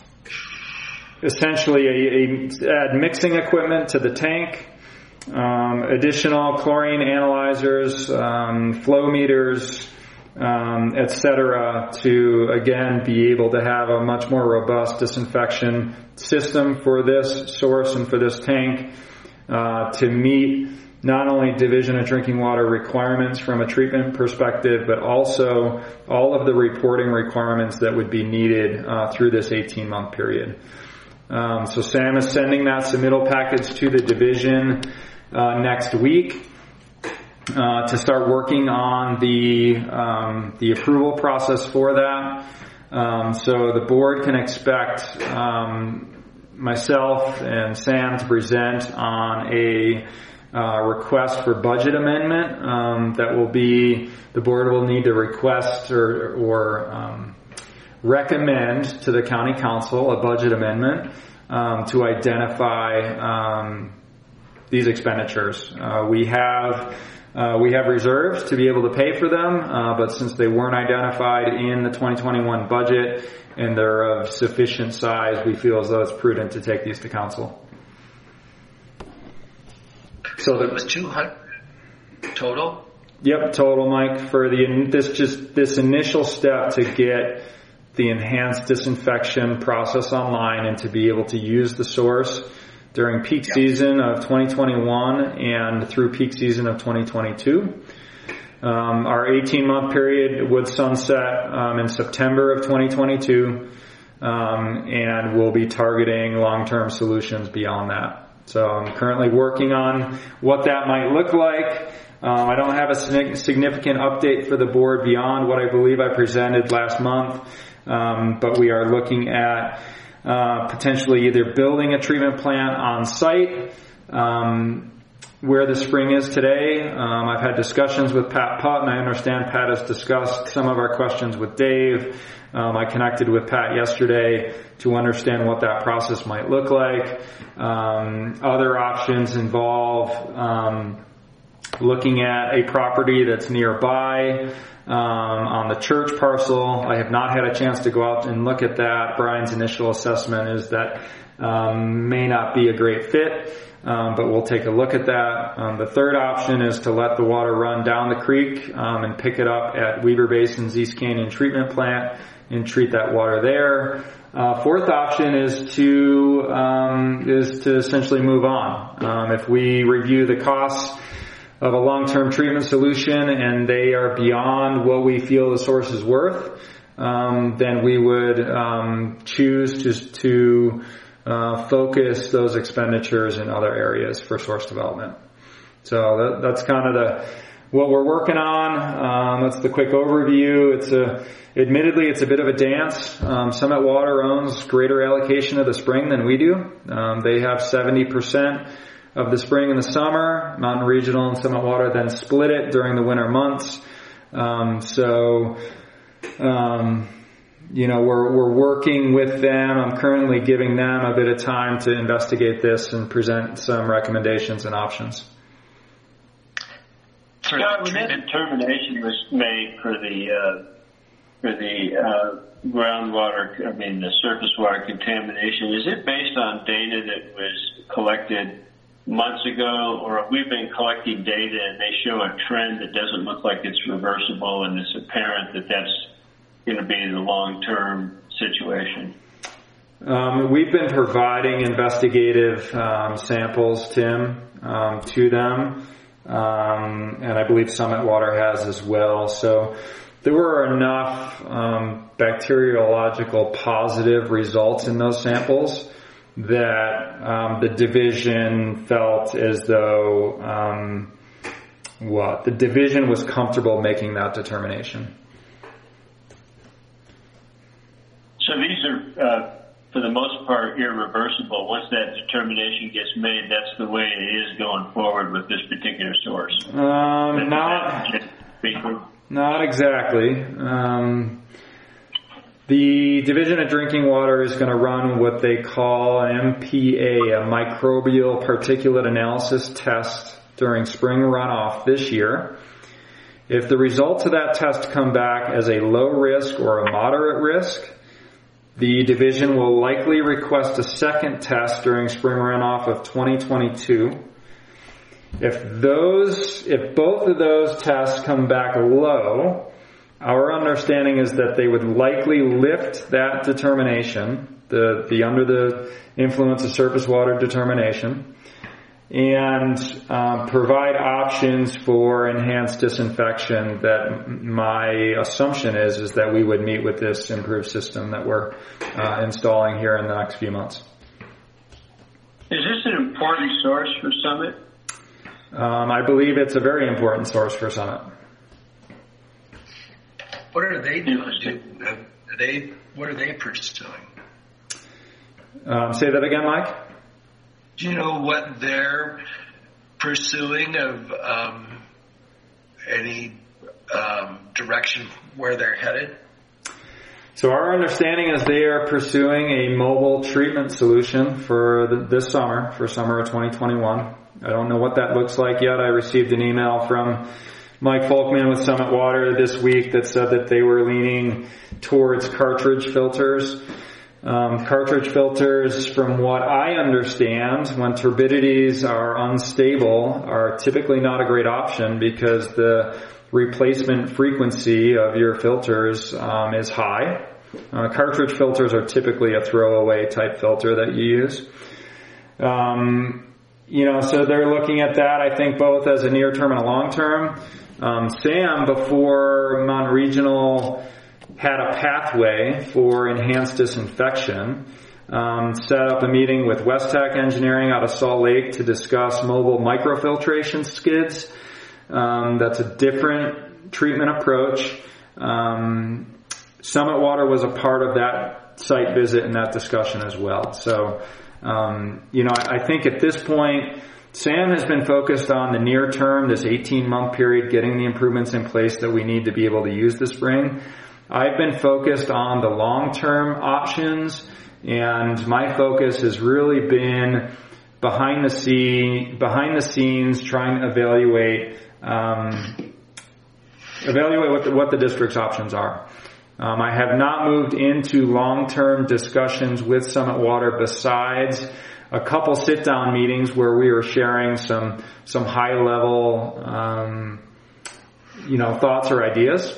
essentially a, a, add mixing equipment to the tank, Um, additional chlorine analyzers, um, flow meters, um, et cetera, to again be able to have a much more robust disinfection system for this source and for this tank uh, to meet not only Division of Drinking Water requirements from a treatment perspective, but also all of the reporting requirements that would be needed uh, through this eighteen-month period. Um, so Sam is sending that submittal package to the division Uh, next week uh, to start working on the um, the approval process for that. Um, so the board can expect um, myself and Sam to present on a uh, request for budget amendment. Um, that will be the board will need to request or, or um, recommend to the county council a budget amendment um, to identify Um, these expenditures. Uh, we have uh, we have reserves to be able to pay for them, uh, but since they weren't identified in the twenty twenty-one budget and they're of sufficient size, we feel as though it's prudent to take these to council. So it was two hundred total? Yep, total, Mike, for the this just this initial step to get the enhanced disinfection process online and to be able to use the source during peak season of twenty twenty-one and through peak season of twenty twenty-two. Um, our eighteen-month period would sunset um, in September of twenty twenty-two, um, and we'll be targeting long-term solutions beyond that. So I'm currently working on what that might look like. Um, I don't have a significant update for the board beyond what I believe I presented last month, um, but we are looking at Uh, potentially either building a treatment plant on site um, where the spring is today. Um, I've had discussions with Pat Putt, and I understand Pat has discussed some of our questions with Dave. Um, I connected with Pat yesterday to understand what that process might look like. Um, other options involve um, looking at a property that's nearby um, on the church parcel. I have not had a chance to go out and look at that. Brian's initial assessment is that um, may not be a great fit. Um, but we'll take a look at that. Um, the third option is to let the water run down the creek um, and pick it up at Weber Basin's East Canyon Treatment Plant and treat that water there. Uh, fourth option is to um, is to essentially move on. Um, if we review the costs of a long-term treatment solution and they are beyond what we feel the source is worth, um, then we would um, choose to to Uh, focus those expenditures in other areas for source development. So that, that's kind of the what we're working on. Um, that's the quick overview. It's a, admittedly, it's a bit of a dance. Um, Summit Water owns greater allocation of the spring than we do. Um, they have seventy percent of the spring in the summer. Mountain Regional and Summit Water then split it during the winter months. Um, so, um, You know, we're, we're working with them. I'm currently giving them a bit of time to investigate this and present some recommendations and options. Scott, when that determination was made for the, uh, for the, uh, groundwater, I mean, the surface water contamination, is it based on data that was collected months ago, or have we been collecting data and they show a trend that doesn't look like it's reversible and it's apparent that that's going to be the long-term situation? Um, we've been providing investigative um, samples, Tim, um, to them, um, and I believe Summit Water has as well. So there were enough um, bacteriological positive results in those samples that um, the division felt as though um, what the division was comfortable making that determination. So these are, uh, for the most part, irreversible. Once that determination gets made, that's the way it is going forward with this particular source. Um, not, not exactly. Um, the Division of Drinking Water is going to run what they call an M P A, a microbial particulate analysis test during spring runoff this year. If the results of that test come back as a low risk or a moderate risk, the division will likely request a second test during spring runoff of twenty twenty-two. If those, if both of those tests come back low, our understanding is that they would likely lift that determination, the, the under the influence of surface water determination, and um, provide options for enhanced disinfection that my assumption is is that we would meet with this improved system that we're uh, installing here in the next few months. Is this an important source for Summit? Um, I believe it's a very important source for Summit. What are they doing? Are they, what are they pursuing? Um, say that again, Mike? Do you know what they're pursuing of um, any um, direction where they're headed? So our understanding is they are pursuing a mobile treatment solution for the, this summer, for summer of twenty twenty-one. I don't know what that looks like yet. I received an email from Mike Folkman with Summit Water this week that said that they were leaning towards cartridge filters. Um, cartridge filters, from what I understand, when turbidities are unstable, are typically not a great option because the replacement frequency of your filters um, is high. Uh, cartridge filters are typically a throwaway type filter that you use. Um, you know, so they're looking at that, I think, both as a near term and a long term. Um, Sam, before Mountain Regional had a pathway for enhanced disinfection, um, set up a meeting with West Tech Engineering out of Salt Lake to discuss mobile microfiltration skids. Um, that's a different treatment approach. Um, Summit Water was a part of that site visit and that discussion as well. So, um, you know, I, I think at this point, Sam has been focused on the near term, this eighteen month period, getting the improvements in place that we need to be able to use this spring. I've been focused on the long-term options, and my focus has really been behind the scene, behind the snes, trying to evaluate um, evaluate what the, what the district's options are. Um, I have not moved into long-term discussions with Summit Water besides a couple sit-down meetings where we were sharing some some high-level, um, you know, thoughts or ideas.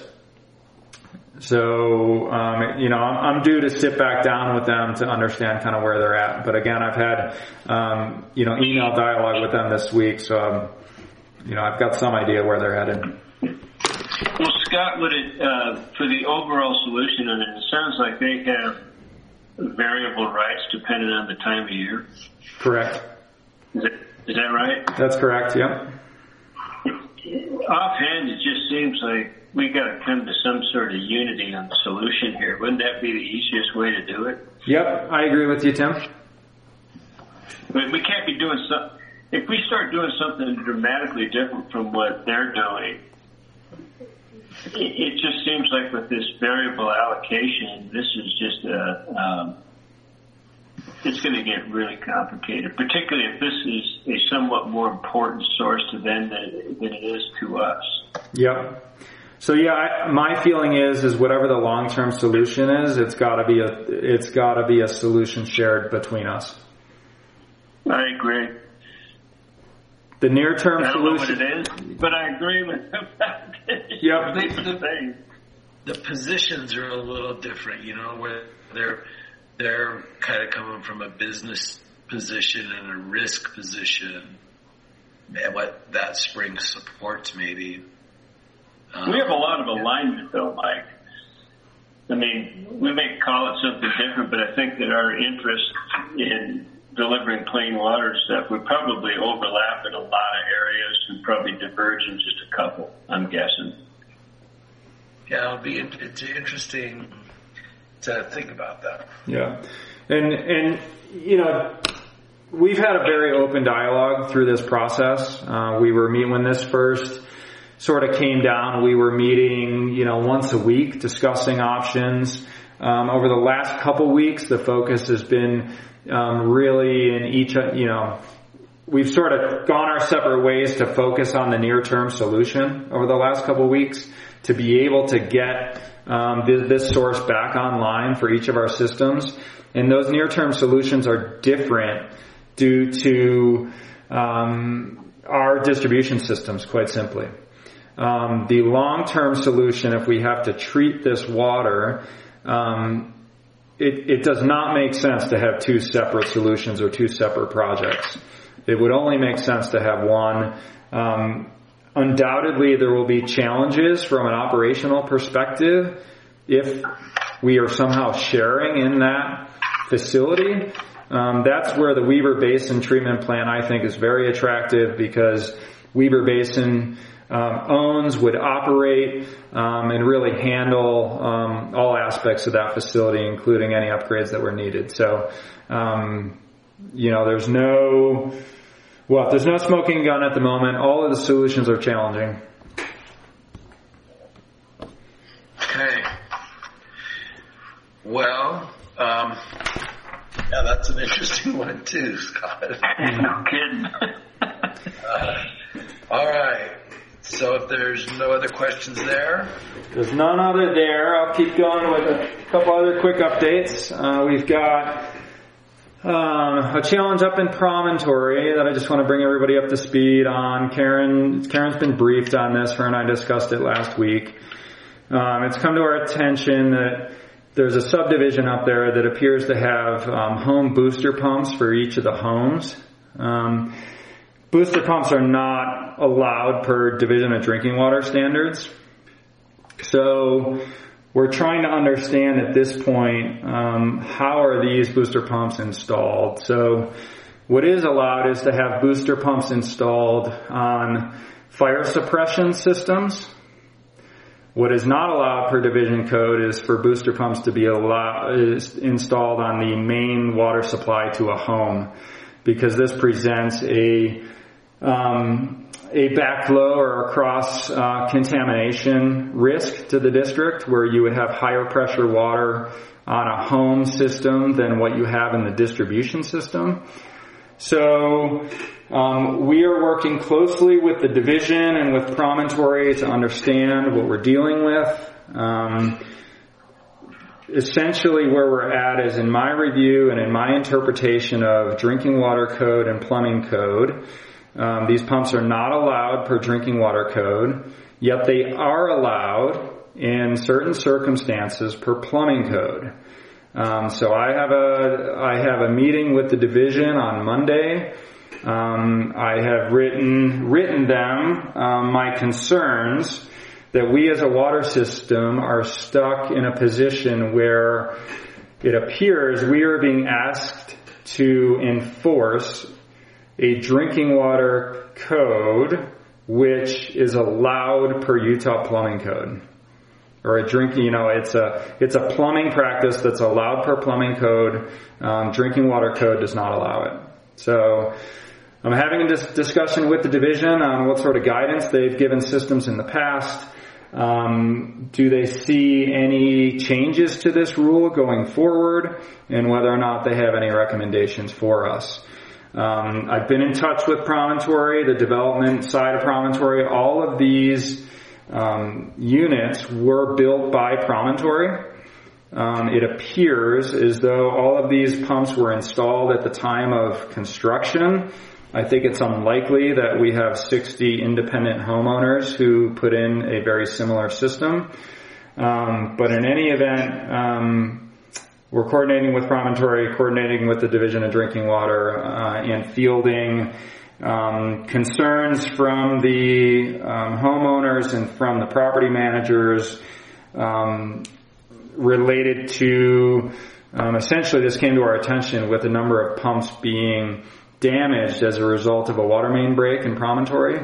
So, um, you know, I'm, I'm due to sit back down with them to understand kind of where they're at. But again, I've had, um, you know, email dialogue with them this week, so um, you know, I've got some idea where they're headed. Well, Scott, would it, uh, for the overall solution, and it sounds like they have variable rights depending on the time of year. Correct. Is that, is that right? That's correct, yep. Offhand, it just seems like we got to come to some sort of unity on the solution here. Wouldn't that be the easiest way to do it? Yep, I agree with you, Tim. But we can't be doing something. If we start doing something dramatically different from what they're doing, it, it just seems like with this variable allocation, this is just a, um, it's going to get really complicated, particularly if this is a somewhat more important source to them than, than it is to us. Yep. So yeah, I, my feeling is, is whatever the long-term solution is, it's gotta be a, it's gotta be a solution shared between us. I agree. The near-term I don't solution. know what it is, but I agree with the fact that Yep. the thing. The positions are a little different, you know, where they're, they're kind of coming from a business position and a risk position, and what that spring supports maybe. Um, We have a lot of alignment, though, Mike. I mean, we may call it something different, but I think that our interest in delivering clean water stuff would probably overlap in a lot of areas and probably diverge in just a couple, I'm guessing. Yeah, it'll be it's interesting to think about that. Yeah. And, and, you know, we've had a very open dialogue through this process. Uh, we were meeting when this first sort of came down. We were meeting, you know, once a week discussing options. Um, over the last couple weeks, the focus has been um, really in each, you know, we've sort of gone our separate ways to focus on the near-term solution over the last couple weeks to be able to get um, this, this source back online for each of our systems. And those near-term solutions are different due to um, our distribution systems, quite simply. Um, the long-term solution, if we have to treat this water, um, it, it does not make sense to have two separate solutions or two separate projects. It would only make sense to have one. Um, undoubtedly, there will be challenges from an operational perspective if we are somehow sharing in that facility. Um, that's where the Weber Basin treatment plant, I think, is very attractive because Weber Basin Um, owns, would operate, um, and really handle um, all aspects of that facility, including any upgrades that were needed. So, um, you know, there's no, well, there's no smoking gun at the moment. All of the solutions are challenging. Okay. Well, um, yeah, that's an interesting one too, Scott. No kidding. uh, all right. So if there's no other questions there. There's none other there. I'll keep going with a couple other quick updates. Uh, we've got um, a challenge up in Promontory that I just want to bring everybody up to speed on. Karen, Karen's been briefed on this. Her and I discussed it last week. Um, it's come to our attention that there's a subdivision up there that appears to have um, home booster pumps for each of the homes. Um, Booster pumps are not allowed per Division of Drinking Water standards. So we're trying to understand at this point, um, how are these booster pumps installed? So what is allowed is to have booster pumps installed on fire suppression systems. What is not allowed per division code is for booster pumps to be allowed, is installed on the main water supply to a home, because this presents a Um, a backflow or a cross uh, contamination risk to the district, where you would have higher pressure water on a home system than what you have in the distribution system. So um, we are working closely with the division and with Promontory to understand what we're dealing with. Um, essentially where we're at is in my review and in my interpretation of drinking water code and plumbing code. Um, these pumps are not allowed per drinking water code, yet they are allowed in certain circumstances per plumbing code. Um, so I have a I have a meeting with the division on Monday. Um, I have written written them um, my concerns that we as a water system are stuck in a position where it appears we are being asked to enforce a drinking water code which is allowed per Utah plumbing code. Or a drinking, you know, it's a it's a plumbing practice that's allowed per plumbing code. Um, drinking water code does not allow it. So I'm having a dis- discussion with the division on what sort of guidance they've given systems in the past. Um, do they see any changes to this rule going forward, and whether or not they have any recommendations for us? Um, I've been in touch with Promontory, the development side of Promontory. All of these Um, units were built by Promontory. Um, it appears as though all of these pumps were installed at the time of construction. I think it's unlikely that we have sixty independent homeowners who put in a very similar system. Um, but in any event, um, we're coordinating with Promontory, coordinating with the Division of Drinking Water, uh, and fielding Um, concerns from the um, homeowners and from the property managers um, related to um, essentially this came to our attention with a number of pumps being damaged as a result of a water main break in Promontory.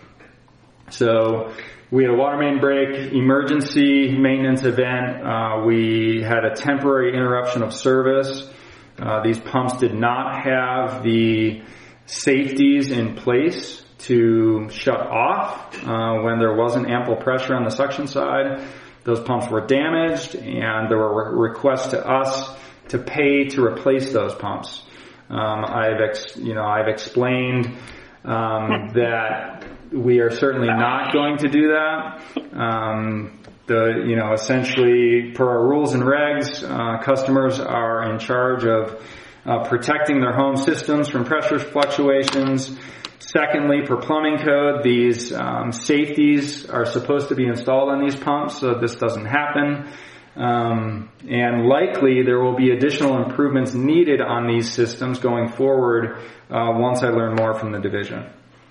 So we had a water main break emergency maintenance event. Uh, we had a temporary interruption of service. Uh, these pumps did not have the safeties in place to shut off uh, when there wasn't ample pressure on the suction side. Those pumps were damaged, and there were re- requests to us to pay to replace those pumps. Um, I've ex- you know I've explained um, that we are certainly not going to do that. Um, the you know essentially per our rules and regs, uh, customers are in charge of Uh, protecting their home systems from pressure fluctuations. Secondly, per plumbing code, these um, safeties are supposed to be installed on these pumps, so this doesn't happen. Um, and likely there will be additional improvements needed on these systems going forward uh, once I learn more from the division.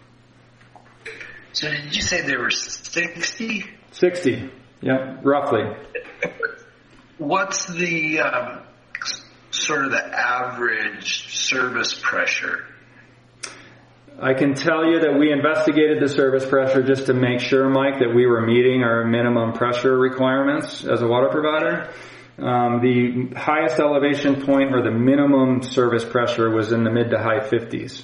So did you say there were sixty? sixty, yeah, roughly. What's the Um sort of the average service pressure? I can tell you that we investigated the service pressure just to make sure, Mike, that we were meeting our minimum pressure requirements as a water provider. Um, the highest elevation point or the minimum service pressure was in the mid to high fifties.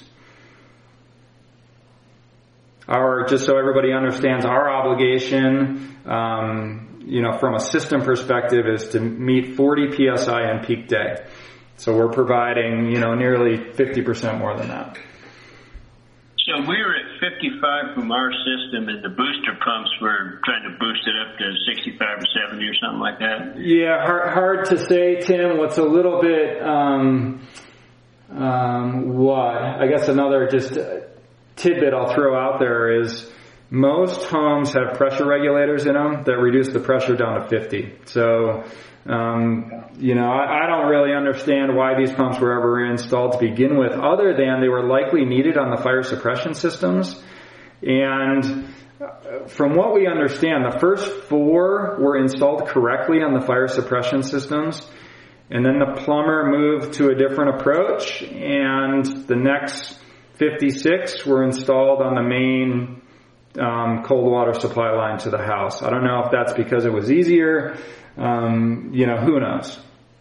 Our, just so everybody understands, our obligation, um, you know, from a system perspective is to meet forty P S I in peak day. So we're providing, you know, nearly fifty percent more than that. So we were at fifty-five from our system, and the booster pumps were trying to boost it up to sixty-five or seventy or something like that. Yeah, hard, hard to say, Tim. What's a little bit, um, um, what? I guess another just tidbit I'll throw out there is most homes have pressure regulators in them that reduce the pressure down to fifty. So, um, you know, I, I don't really understand why these pumps were ever installed to begin with, other than they were likely needed on the fire suppression systems. And from what we understand, the first four were installed correctly on the fire suppression systems. And then the plumber moved to a different approach, and the next fifty-six were installed on the main Um, cold water supply line to the house. I don't know if that's because it was easier. Um, you know, who knows?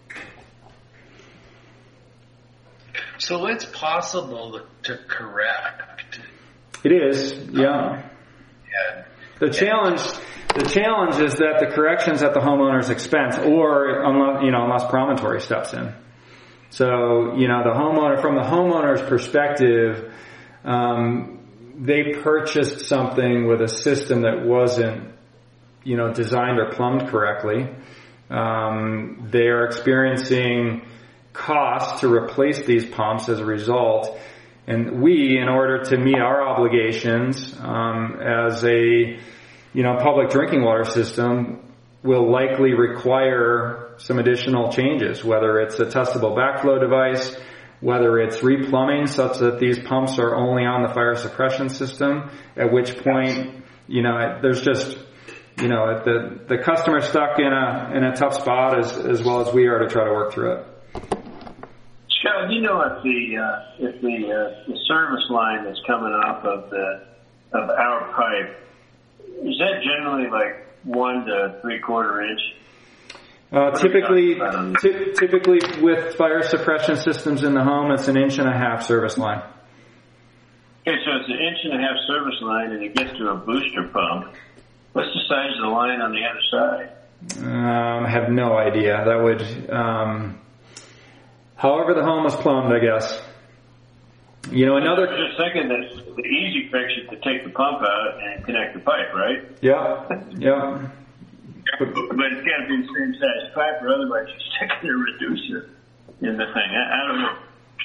So it's possible to correct. It is, yeah. Yeah. The challenge, the challenge is that the correction's at the homeowner's expense, or unless you know, unless Promontory steps in. So, you know, the homeowner, from the homeowner's perspective, um, they purchased something with a system that wasn't, you know, designed or plumbed correctly. Um, they are experiencing costs to replace these pumps as a result. And we, in order to meet our obligations um, as a, you know, public drinking water system, will likely require some additional changes, whether it's a testable backflow device, whether it's replumbing such that these pumps are only on the fire suppression system, at which point, you know, there's just, you know, the the customer's stuck in a in a tough spot as as well as we are to try to work through it. Scott, do you know if the uh, if the uh, the service line that's coming off of the of our pipe, is that generally like one to three quarter inch? Uh, typically, t- typically with fire suppression systems in the home, it's an inch and a half service line. Okay, so it's an inch and a half service line, and it gets to a booster pump. What's the size of the line on the other side? Um, I have no idea. That would, um, however the home was plumbed, I guess. You know, another. I'm just thinking that the easy fix is to take the pump out and connect the pipe, right? Yeah, yeah. But, but it's got to be the same size pipe, or otherwise you're sticking a reducer in the thing. I, I don't know.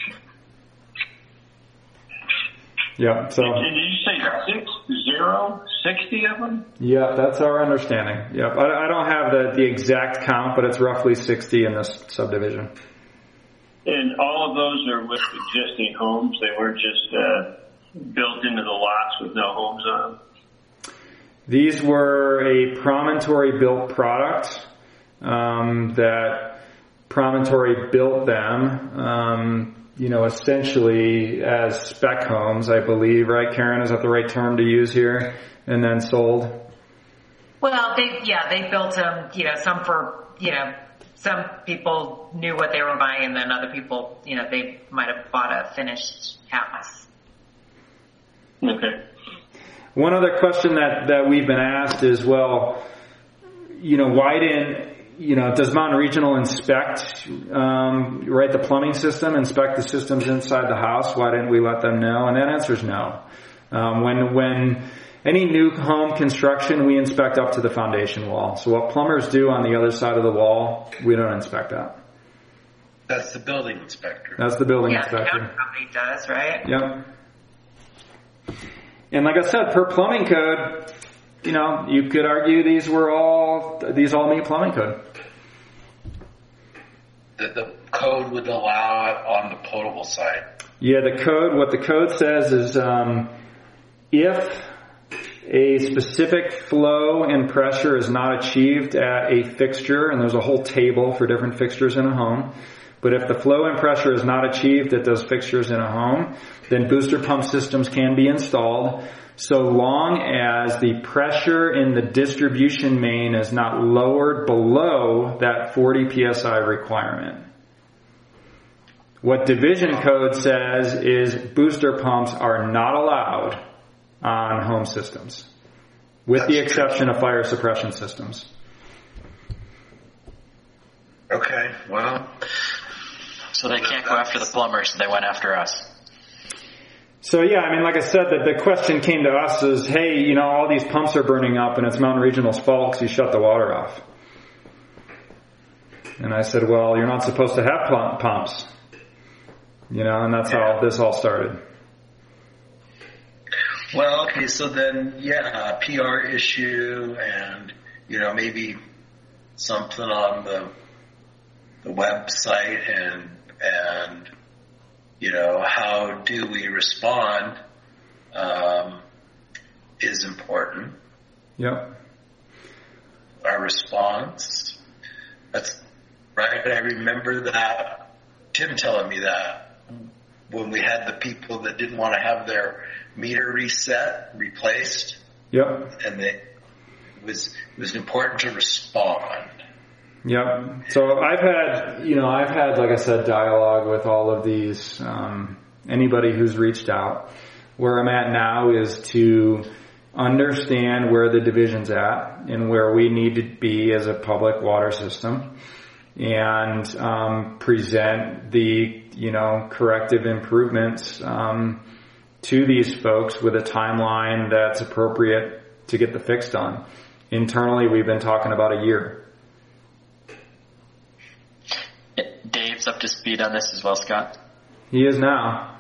Yeah. So. Did, did you say six, zero, sixty of them? Yeah, that's our understanding. Yep. I, I don't have the the exact count, but it's roughly sixty in this subdivision. And all of those are with existing homes. They weren't just uh, built into the lots with no homes on them. These were a Promontory built product um, that Promontory built them, um, you know, essentially as spec homes, I believe, right, Karen? Is that the right term to use here? And then sold? Well, they yeah, they built them, you know, some for, you know, some people knew what they were buying, and then other people, you know, they might have bought a finished house. Okay. One other question that, that we've been asked is, well, you know, why didn't, you know, does Mountain Regional inspect, um, right, the plumbing system, inspect the systems inside the house? Why didn't we let them know? And that answer is no. Um, when, when any new home construction, we inspect up to the foundation wall. So what plumbers do on the other side of the wall, we don't inspect that. That's the building inspector. That's the building yeah, inspector. Yeah, company does, right? Yep. And like I said, per plumbing code, you know, you could argue these were all, these all meet plumbing code. The, the code would allow it on the potable side. Yeah, the code, what the code says is, um, if a specific flow and pressure is not achieved at a fixture, and there's a whole table for different fixtures in a home, but if the flow and pressure is not achieved at those fixtures in a home, then booster pump systems can be installed so long as the pressure in the distribution main is not lowered below that forty P S I requirement. What division code says is booster pumps are not allowed on home systems, with the exception of fire suppression systems. Okay, well... So they can't go after the plumbers, they went after us. So yeah, I mean, like I said, the, the question came to us is, hey, you know, all these pumps are burning up and it's Mountain Regional's fault because you shut the water off. And I said, well, you're not supposed to have pump pumps. You know, and that's yeah. how this all started. Well, okay, so then, yeah, a P R issue and, you know, maybe something on the the website and, and you know, how do we respond um, is important. Yep. Our response, that's right. I remember that, Tim telling me that when we had the people that didn't want to have their meter reset, replaced. Yep. And they, it was, it was important to respond. Yep. So I've had, you know, I've had, like I said, dialogue with all of these, um, anybody who's reached out. Where I'm at now is to understand where the division's at and where we need to be as a public water system. and um, present the, you know, corrective improvements um, to these folks with a timeline that's appropriate to get the fix done. Internally, we've been talking about a year. Dave's up to speed on this as well, Scott? He is now.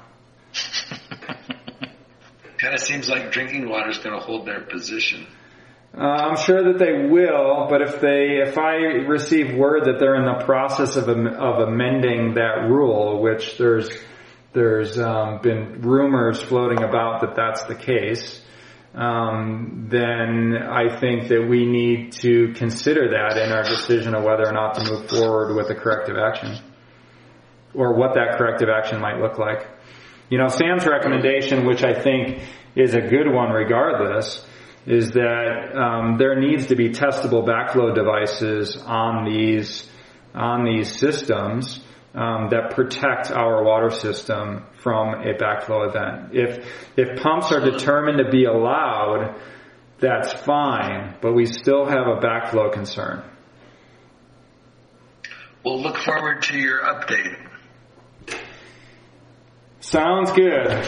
Kind of seems like drinking water is going to hold their position. Uh, I'm sure that they will, but if they, if I receive word that they're in the process of of amending that rule, which there's there's um, been rumors floating about that that's the case, um, then I think that we need to consider that in our decision of whether or not to move forward with a corrective action, or what that corrective action might look like. You know, Sam's recommendation, which I think is a good one regardless, is that um, there needs to be testable backflow devices on these on these systems um, that protect our water system from a backflow event. If if pumps are determined to be allowed, that's fine, but we still have a backflow concern. We'll look forward to your update. Sounds good.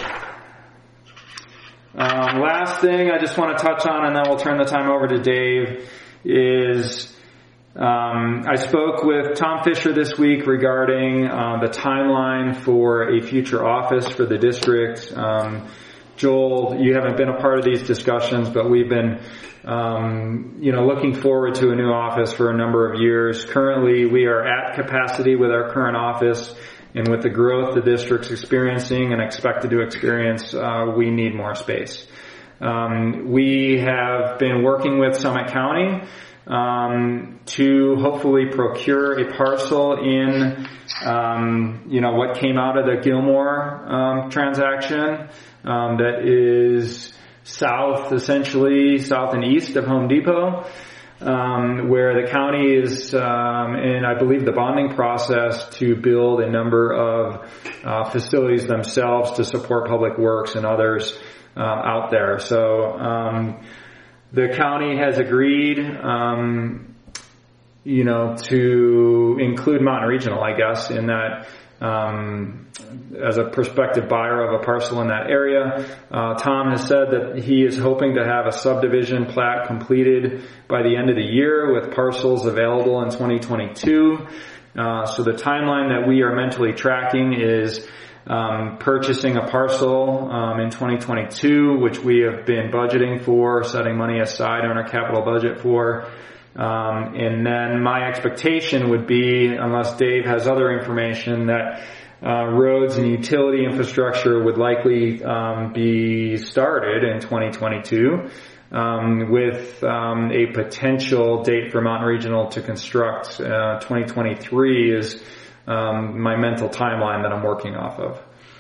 Um, last thing I just want to touch on, and then we'll turn the time over to Dave, is um, I spoke with Tom Fisher this week regarding uh, the timeline for a future office for the district. Um, Joel, you haven't been a part of these discussions, but we've been um, you know, looking forward to a new office for a number of years. Currently, we are at capacity with our current office. And with the growth the district's experiencing and expected to experience, uh, we need more space. Um, we have been working with Summit County um, to hopefully procure a parcel in, um, you know, what came out of the Gilmore um, transaction um, that is south, essentially south and east of Home Depot. Um, where the county is um, in, I believe, the bonding process to build a number of uh, facilities themselves to support public works and others uh, out there. So um, the county has agreed, um, you know, to include Mountain Regional, I guess, in that. Um, as a prospective buyer of a parcel in that area. Uh, Tom has said that he is hoping to have a subdivision plat completed by the end of the year with parcels available in twenty twenty-two. Uh, so the timeline that we are mentally tracking is um, purchasing a parcel um, in twenty twenty-two, which we have been budgeting for, setting money aside on our capital budget for. Um, and then my expectation would be, unless Dave has other information, that uh, roads and utility infrastructure would likely um, be started in twenty twenty-two, um, with um, a potential date for Mountain Regional to construct. Uh, twenty twenty-three is um, my mental timeline that I'm working off of.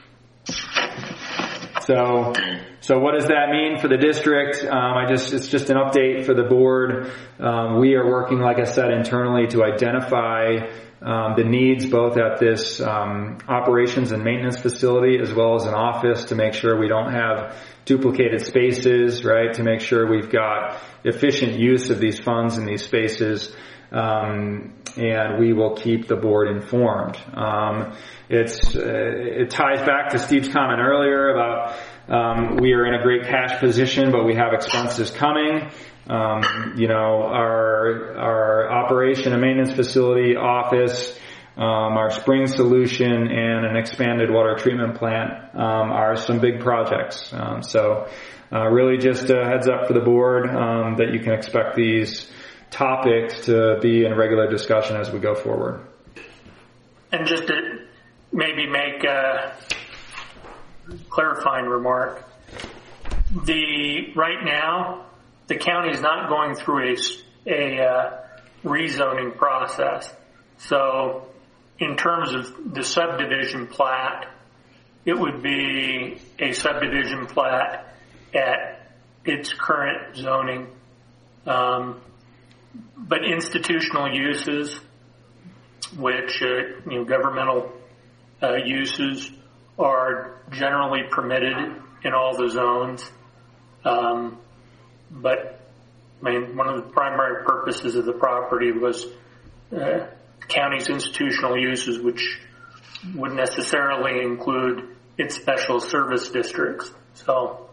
So, so what does that mean for the district? Um, I just, it's just an update for the board. Um, we are working, like I said, internally to identify um, the needs both at this um, operations and maintenance facility as well as an office to make sure we don't have duplicated spaces, right? To make sure we've got efficient use of these funds in these spaces. Um, and we will keep the board informed. Um, it's, uh, it ties back to Steve's comment earlier about, um, we are in a great cash position, but we have expenses coming. Um, you know, our, our operation and maintenance facility, office, um, our spring solution and an expanded water treatment plant, um, are some big projects. Um, so, uh, really just a heads up for the board, um, that you can expect these topics to be in regular discussion as we go forward. And just to maybe make a clarifying remark, the right now the county is not going through a, a uh, rezoning process. So in terms of the subdivision plat, it would be a subdivision plat at its current zoning. Um, But institutional uses, which uh, you know, governmental uh, uses, are generally permitted in all the zones. Um, but I mean, one of the primary purposes of the property was uh, county's institutional uses, which would necessarily include its special service districts. So,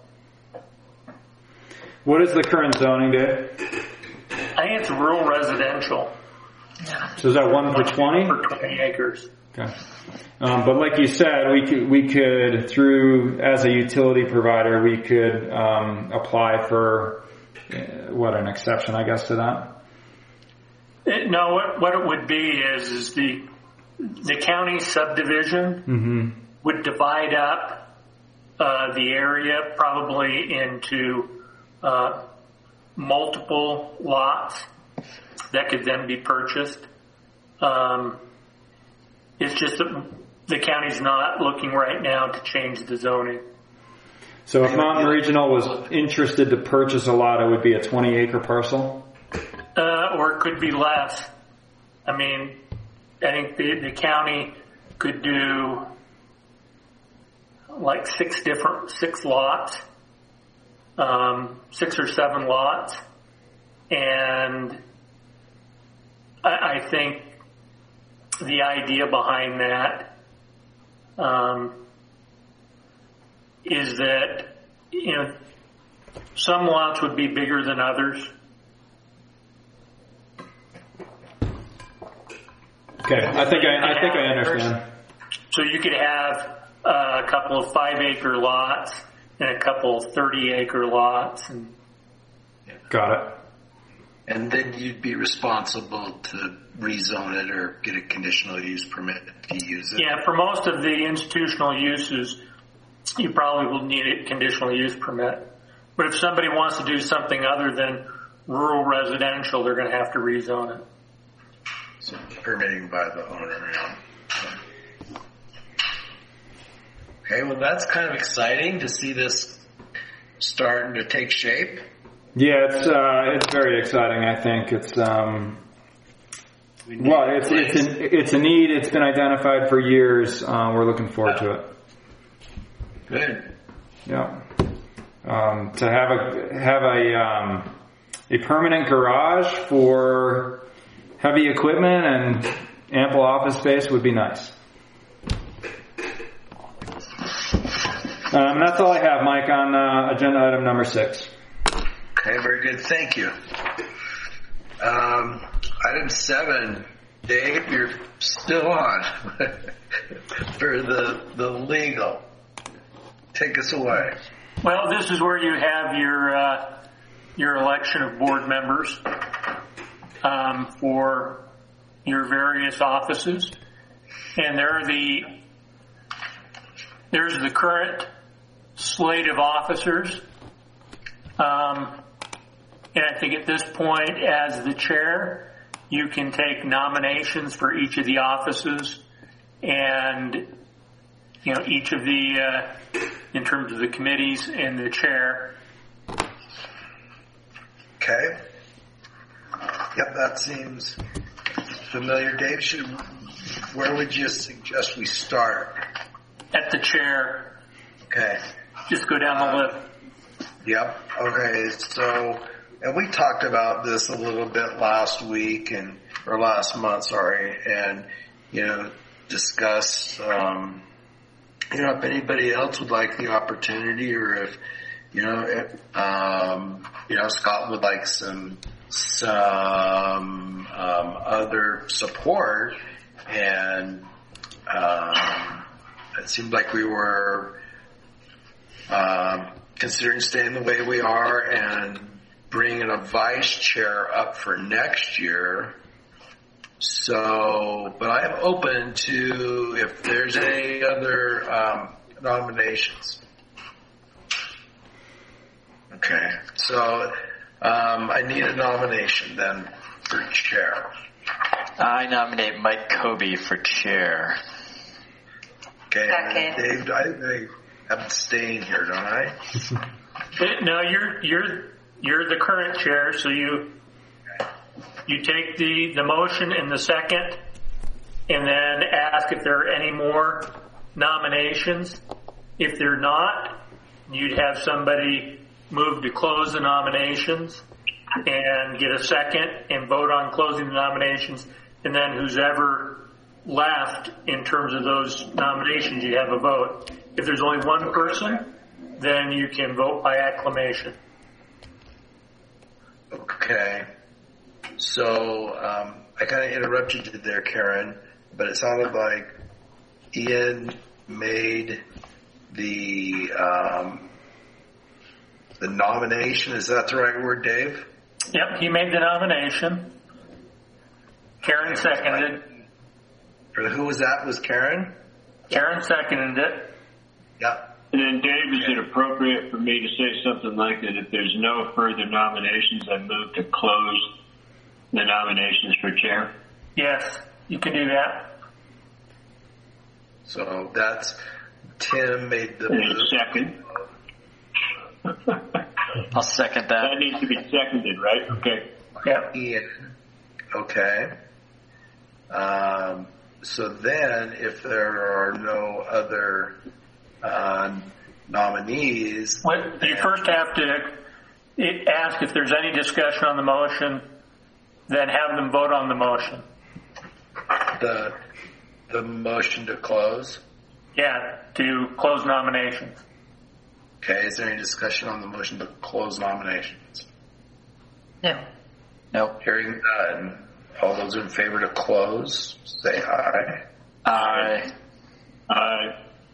what is the current zoning, Dave? I think it's rural residential. So is that one for twenty? For twenty acres. Okay. Um, but like you said, we could, we could, through, as a utility provider, we could um, apply for, uh, what, an exception, I guess, to that? It, no, what, what it would be is, is the the county subdivision mm-hmm. would divide up uh, the area probably into uh, multiple lots that could then be purchased. Um, it's just that the county's not looking right now to change the zoning. So if Mountain Regional was interested to purchase a lot, it would be a twenty acre parcel? Uh, or it could be less. I mean, I think the, the county could do like six different, six lots, um, six or seven lots. And I, I think the idea behind that, um, is that, you know, some lots would be bigger than others. Okay, I think I, I think I understand. So you could have uh, a couple of five acre lots and a couple of thirty acre lots. And got it. And then you'd be responsible to rezone it or get a conditional use permit to use it. Yeah, for most of the institutional uses, you probably will need a conditional use permit. But if somebody wants to do something other than rural residential, they're going to have to rezone it. So permitting by the owner. Yeah. Okay, well that's kind of exciting to see this starting to take shape. Yeah, it's uh, it's very exciting. I think it's um, we well, it's it's an, it's a need. It's been identified for years. Uh, we're looking forward to it. Good. Yeah. Um, to have a have a um, a permanent garage for heavy equipment and ample office space would be nice. Um, that's all I have, Mike, on uh, agenda item number six. Okay, very good. Thank you. Um, item seven, Dave, you're still on for the the legal. Take us away. Well, this is where you have your uh, your election of board members um, for your various offices, and there are the there's the current slate of officers. Um, and I think at this point, as the chair, you can take nominations for each of the offices, and you know each of the uh, in terms of the committees and the chair. Okay. Yep, that seems familiar. Dave, should, where would you suggest we start? At the chair. Okay. Just go down the list. Yep. Okay. So, and we talked about this a little bit last week and or last month, sorry, and you know discussed. Um, you know, if anybody else would like the opportunity, or if you know, if, um, you know, Scott would like some some um, other support, and um, it seemed like we were um, considering staying the way we are and bringing a vice chair up for next year. So, but I am open to if there's any other um, nominations. Okay, so um, I need a nomination then for chair. I nominate Mike Kobe for chair. Okay, Dave, I, I abstain here, don't I? No, you're you're you're the current chair, so you you take the the motion in the second, and then ask if there are any more nominations. If they're not, you'd have somebody move to close the nominations and get a second and vote on closing the nominations, and then who's ever left in terms of those nominations, you have a vote. If there's only one person, then you can vote by acclamation. Okay. So um, I kind of interrupted you there, Karen, but it sounded like Ian made the um, the nomination. Is that the right word, Dave? Yep, he made the nomination. Karen seconded. For who was that? Was Karen? Karen seconded it. Yep. And then, Dave, is it appropriate for me to say something like that? If there's no further nominations, I move to close the nominations for chair. Yes, you can do that. So that's Tim made the and second. I'll second that. That needs to be seconded, right? Okay. Yep. Ian. Okay. Um, so then, if there are no other uh, nominees, well, you first have to ask if there's any discussion on the motion, then have them vote on the motion. The the motion to close. Yeah, to close nominations. Okay. Is there any discussion on the motion to close nominations? No. Nope. Hearing none. All those in favor to close, say aye. Aye. Aye.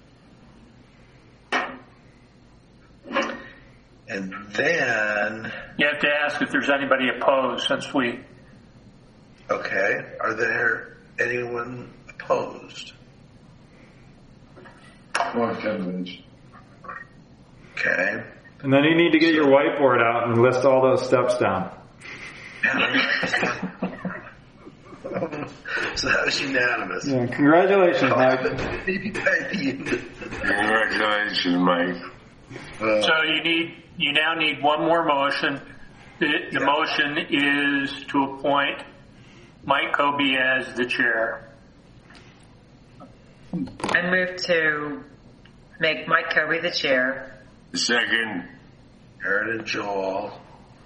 And then, You have to ask if there's anybody opposed, since we... okay, are there anyone opposed? Okay. And then you need to get your whiteboard out and list all those steps down. So that was unanimous. Yeah, congratulations, Mike. Maybe by the end. Congratulations, Mike. Uh, So you need, you now need one more motion. The, the Yeah. motion is to appoint Mike Kobe as the chair. I move to make Mike Kobe the chair. Second. Aaron and Joel.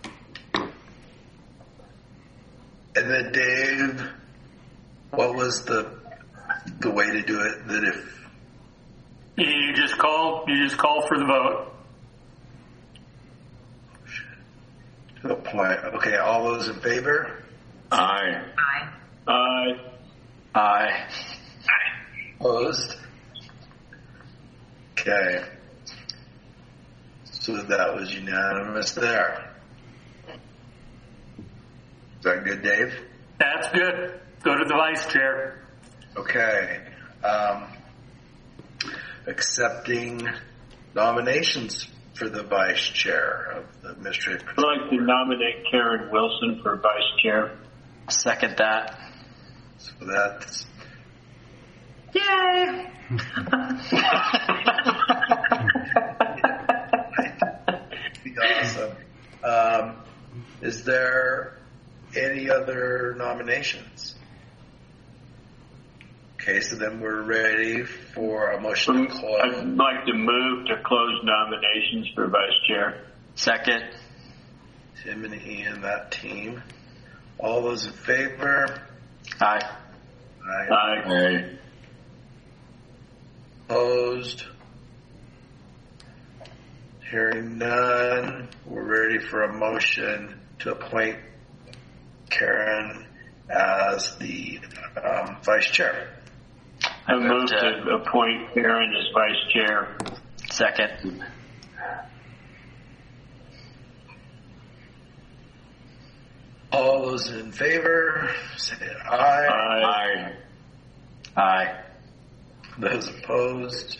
And then Dave, what was the the way to do it? That if You just call, you just call for the vote. to the point. Okay, all those in favor? Aye. Aye. Aye. Aye. Opposed? Okay. So that was unanimous there. Is that good, Dave? That's good. Go to the vice chair. Okay. Um, accepting nominations for the vice chair of the administrative. I'd like to nominate Karen Wilson for vice chair. Second that. So that's Yay! be awesome. Um, is there any other nominations? Okay, so then we're ready for a motion to close. I'd like to move to close nominations for vice chair. Second. Tim and Ian, that team. All those in favor? Aye. Aye. Aye. Aye. Opposed? Hearing none, we're ready for a motion to appoint Karen as the um, vice chair. I move to appoint Karen as vice chair. Second. All those in favor, say aye. Aye. Aye. Those opposed?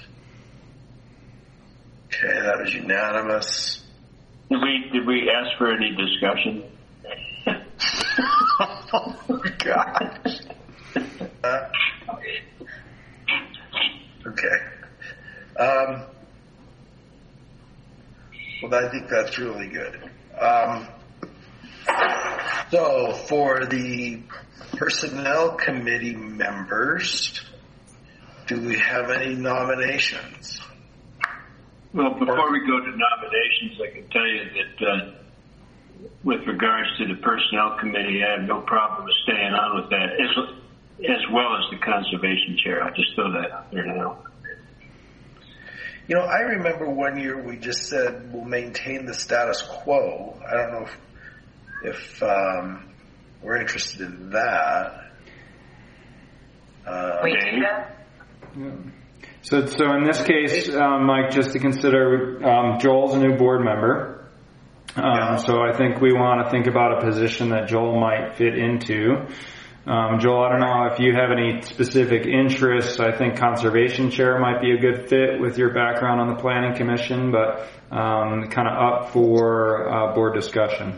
Okay, that was unanimous. Did we did we ask for any discussion? Oh my gosh. Uh, okay. Um, well, I think that's really good. Um, so, for the personnel committee members, do we have any nominations? Well, before we go to nominations, I can tell you that uh, with regards to the personnel committee, I have no problem with staying on with that, as, as well as the conservation chair. I'll just throw that out there now. You know, I remember one year we just said we'll maintain the status quo. I don't know if, if um, we're interested in that. Uh, we do that? Yeah. So, so in this case, um, Mike, just to consider, um, Joel's a new board member. Um, yeah. So I think we want to think about a position that Joel might fit into. Um, Joel, I don't know if you have any specific interests. I think conservation chair might be a good fit with your background on the planning commission, but um, kind of up for uh, board discussion.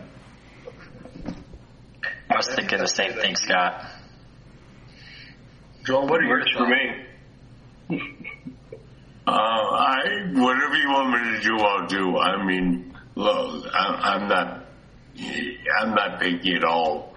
I was thinking the same thing, Scott. Joel, what are yours for me? Uh, I whatever you want me to do, I'll do. I mean, look, I, I'm not, I'm not picky at all.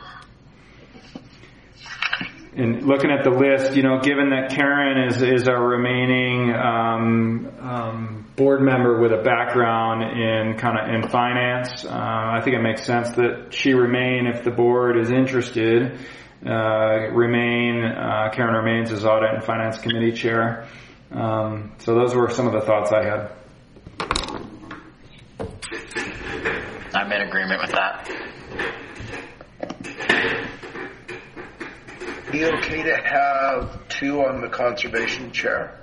And looking at the list, you know, given that Karen is is our remaining um, um, board member with a background in kind of in finance, uh, I think it makes sense that she remain if the board is interested. Uh, remain uh, Karen remains as audit and finance committee chair. Um, so those were some of the thoughts I had. I'm in agreement with that. Be okay to have two on the conservation chair?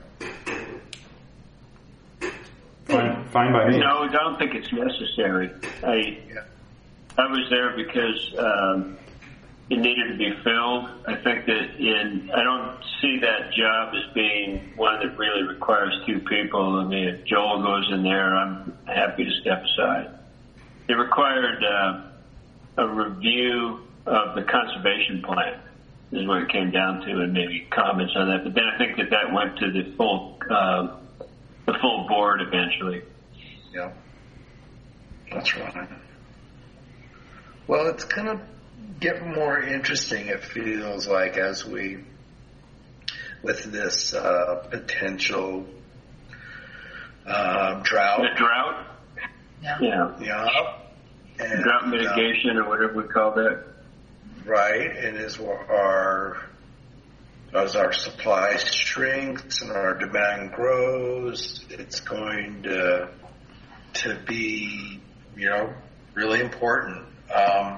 Fine, fine by me. No, I don't think it's necessary. I yeah. I was there because um, it needed to be filled. I think that in I don't see that job as being one that really requires two people. I mean, if Joel goes in there, I'm happy to step aside. It required uh, a review of the conservation plan. Is what it came down to, and maybe comments on that. But then I think that that went to the full, uh, the full board eventually. Yeah, that's right. Well, it's going to get more interesting. It feels like as we, with this uh, potential uh, drought. The drought. Yeah. Yeah. Yeah. And, drought mitigation, uh, or whatever we call that. Right, and as our as our supply shrinks and our demand grows, it's going to to be, you know, really important. Um,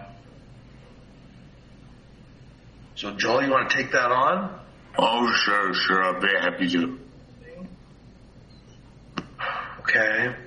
so, Joel, you want to take that on? Oh, sure, sure. I'll be happy to. Okay.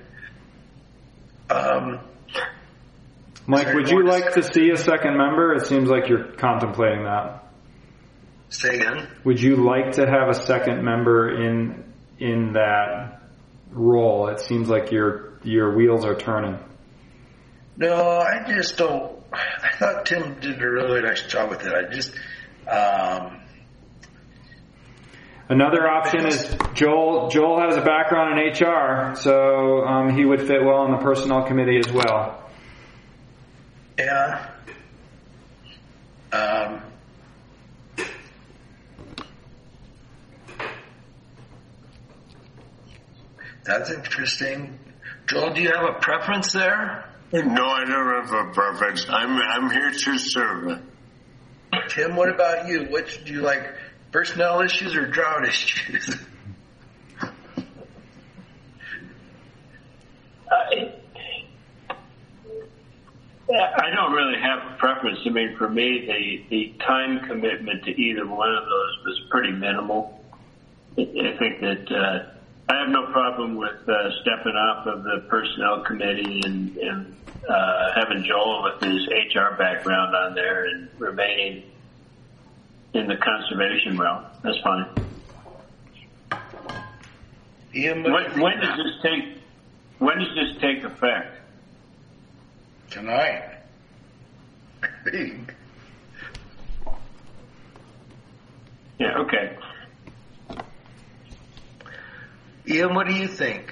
Um. Mike, would you like to see a second member? It seems like you're contemplating that. Say again? Would you like to have a second member in in that role? It seems like your your wheels are turning. No, I just don't. I thought Tim did a really nice job with it. I just. Um, Another option is Joel. Joel has a background in H R, so um, he would fit well on the personnel committee as well. Yeah. Um, that's interesting. Joel, do you have a preference there? No, I don't have a preference. I'm I'm here to serve. Tim, what about you? What do you like? Personnel issues or drought issues? I, I don't really have a preference. I mean, for me, the, the time commitment to either one of those was pretty minimal. I think that uh, I have no problem with uh, stepping off of the personnel committee and, and uh, having Joel with his H R background on there and remaining in the conservation realm. That's fine. Ian, when, when does this take? When does this take effect? Tonight. I think. Yeah. Okay. Ian, what do you think?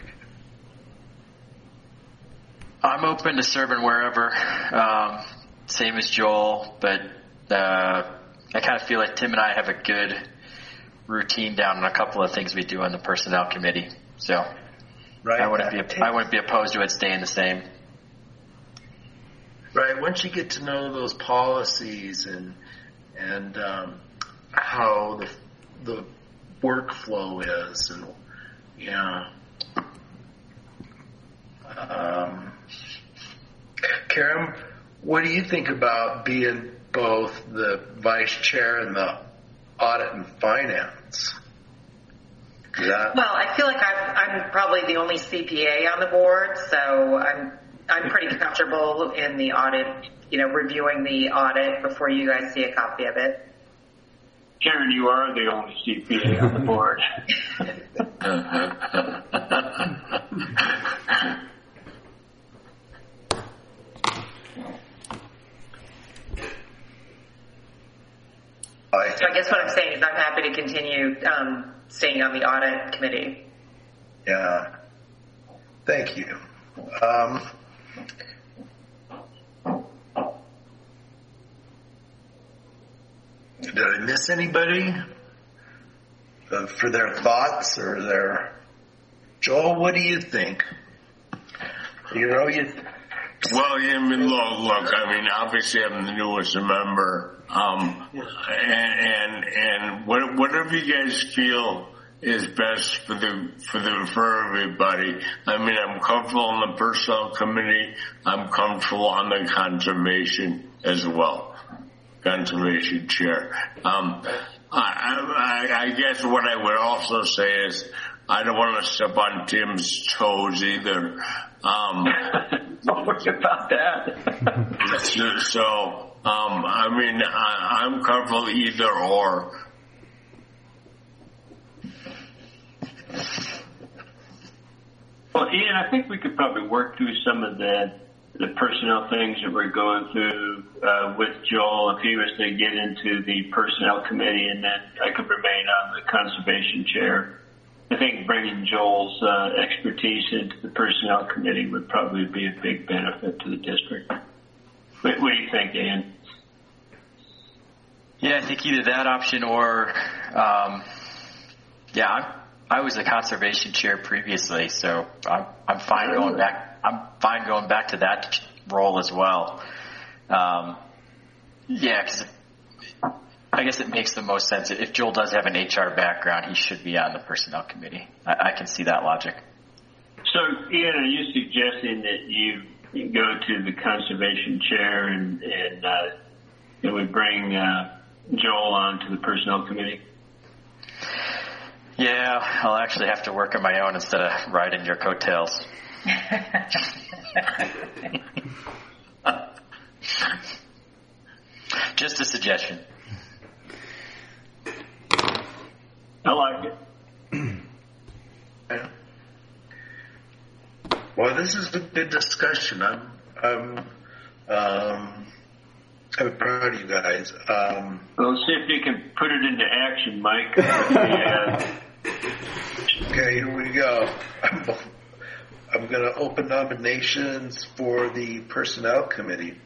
I'm open to serving wherever. Um, same as Joel, but uh, I kind of feel like Tim and I have a good routine down on a couple of things we do on the personnel committee. So right. I wouldn't be I wouldn't be opposed to it staying the same. right? Once you get to know those policies and and um, how the the workflow is, and yeah. Um, Karen, what do you think about being both the vice chair and the audit and finance? That... Well, I feel like I'm, I'm probably the only C P A on the board, so I'm I'm pretty comfortable in the audit, you know, reviewing the audit before you guys see a copy of it. Karen, you are the only C P A on the board. So I guess what I'm saying is I'm happy to continue um, staying on the audit committee. Yeah. Thank you. Um, did I miss anybody uh, for their thoughts or their... Joel, what do you think? You know, you... Well, yeah, I mean, look, look, I mean, obviously I'm the newest member, um, and, and, and whatever you guys feel is best for the, for the, for everybody. I mean, I'm comfortable on the personnel committee. I'm comfortable on the conservation as well. Conservation chair. Um, I, I, I guess what I would also say is I don't want to step on Tim's toes either. Um, Don't worry about that. so, so, um, I mean, I, I'm comfortable either or. Well, Ian, I think we could probably work through some of the the personnel things that we're going through uh, with Joel if he was to get into the personnel committee, and then I could remain on the conservation chair. I think bringing Joel's uh, expertise into the personnel committee would probably be a big benefit to the district. What, what do you think, Ian? Yeah, I think either that option or, um, yeah, I'm, I was a conservation chair previously, so I'm, I'm fine going back. I'm fine going back to that role as well. Um, yeah, because I guess it makes the most sense. If Joel does have an H R background, he should be on the personnel committee. I, I can see that logic. So, Ian, are you suggesting that you, you go to the conservation chair and, and, uh, and we bring uh, Joel on to the personnel committee? Yeah, I'll actually have to work on my own instead of riding your coattails. Just a suggestion. I like it. Yeah. Well, this is a good discussion. I'm, I'm, um, I'm proud of you guys. Um, well, let's see if you can put it into action, Mike. Yeah. Okay, here we go. I'm, I'm going to open nominations for the personnel committee.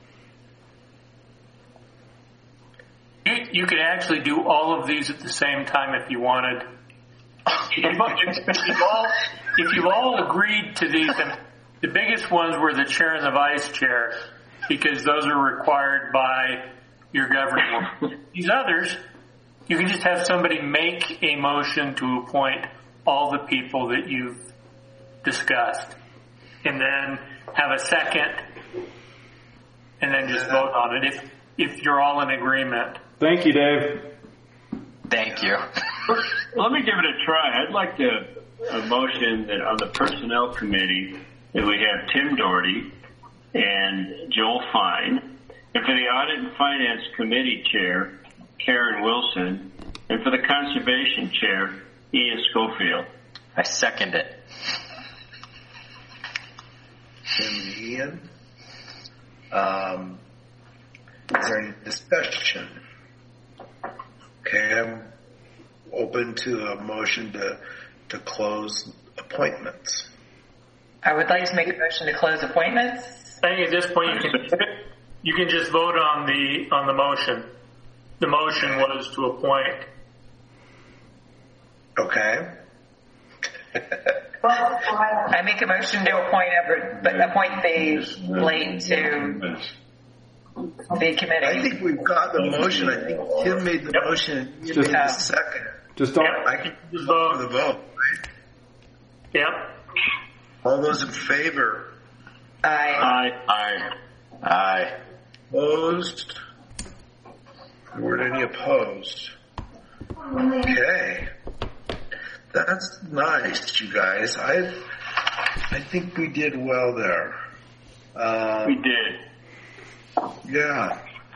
You, you could actually do all of these at the same time if you wanted. If, if, you've, all, if you've all agreed to these, and the biggest ones were the chair and the vice chair, because those are required by your governing board. These others, you can just have somebody make a motion to appoint all the people that you've discussed, and then have a second, and then just vote on it if if you're all in agreement. Thank you, Dave. Thank you. Let me give it a try. I'd like to a motion that on the personnel committee that we have Tim Doherty and Joel Fine, and for the audit and finance committee chair, Karen Wilson, and for the conservation chair, Ian Schofield. I second it. Tim and Ian. Um, is there any discussion? Okay, I'm open to a motion to to close appointments. I would like to make a motion to close appointments. I think at this point you can you can just vote on the on the motion. The motion was to appoint. Okay. I make a motion to appoint Everett, but appoint the Lane to the committee. I think we've got the motion. I think Tim made the motion. You made the second. Just don't. I can just vote for the vote, right? Yep. All those in favor? Aye. Aye. Aye. Aye. Opposed? Were any opposed? Okay. That's nice, you guys. I I think we did well there. Um, We did. Yeah.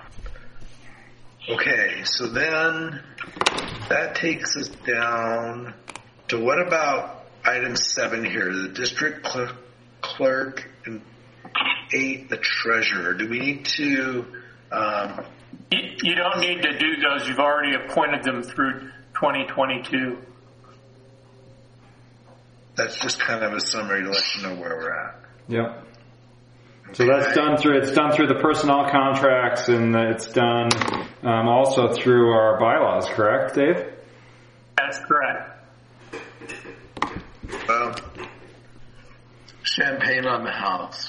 Okay, so then that takes us down to what about item seven here, the district clerk, clerk and eight, the treasurer. Do we need to... Um, You, you don't need to do those. You've already appointed them through twenty twenty-two. that's just kind of a summary to let you know where we're at. Yep. So that's done through, it's done through the personnel contracts, and it's done um, also through our bylaws, correct, Dave? That's correct. Well, champagne on the house.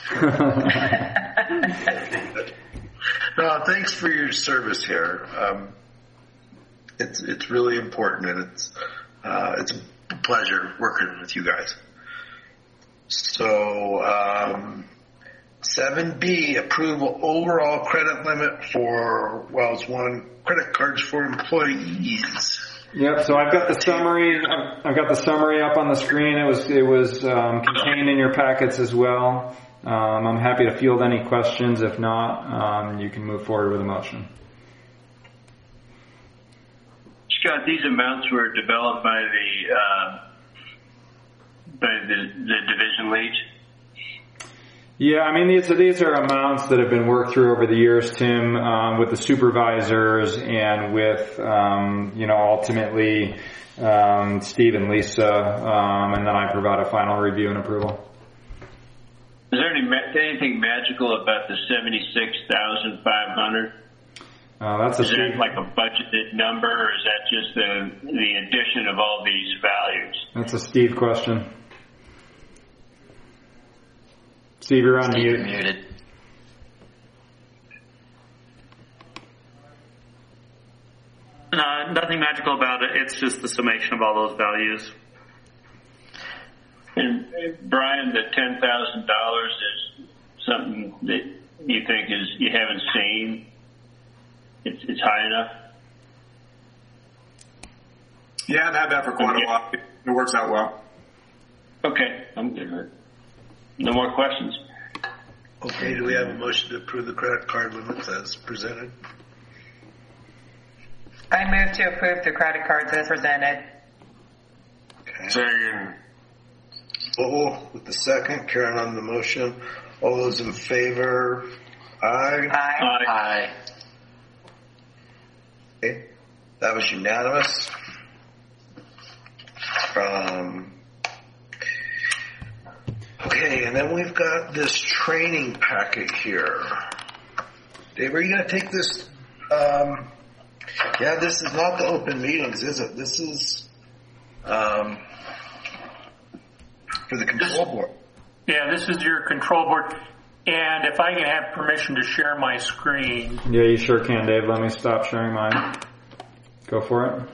No, thanks for your service here. Um, it's it's really important, and it's uh, it's a pleasure working with you guys. So, um, seven B, approval overall credit limit for Wells One credit cards for employees. Yep. So I've got the summary. I've- I've got the summary up on the screen. It was it was um, contained in your packets as well. Um, I'm happy to field any questions. If not, um, you can move forward with a motion. Scott, these amounts were developed by the uh, by the, the division leads. Yeah, I mean, these, these are amounts that have been worked through over the years, Tim, um, with the supervisors and with, um, you know, ultimately um, Steve and Lisa, um, and then I provide a final review and approval. Is there any anything magical about the seventy-six thousand five hundred? Uh, that's a is that like a budgeted number, or is that just the the addition of all these values? That's a Steve question. Steve, you're on mute. Muted. Uh, nothing magical about it. It's just the summation of all those values. And uh, Brian, the ten thousand dollars is something that you think is you haven't seen. It's it's high enough. Yeah, I've had that for quite a while. It works out well. Okay, I'm good with it. No more questions. Okay, do we have a motion to approve the credit card limits as presented? I move to approve the credit cards as presented. Okay. Second. Oh, with the second, Karen on the motion. All those in favor? Aye. Aye. Aye. Okay. That was unanimous. Um, okay, and then we've got this training packet here. Dave, are you going to take this? Um, yeah, this is not the open meetings, is it? This is um, for the control board. Yeah, this is your control board. And if I can have permission to share my screen. Yeah, you sure can, Dave. Let me stop sharing mine. Go for it.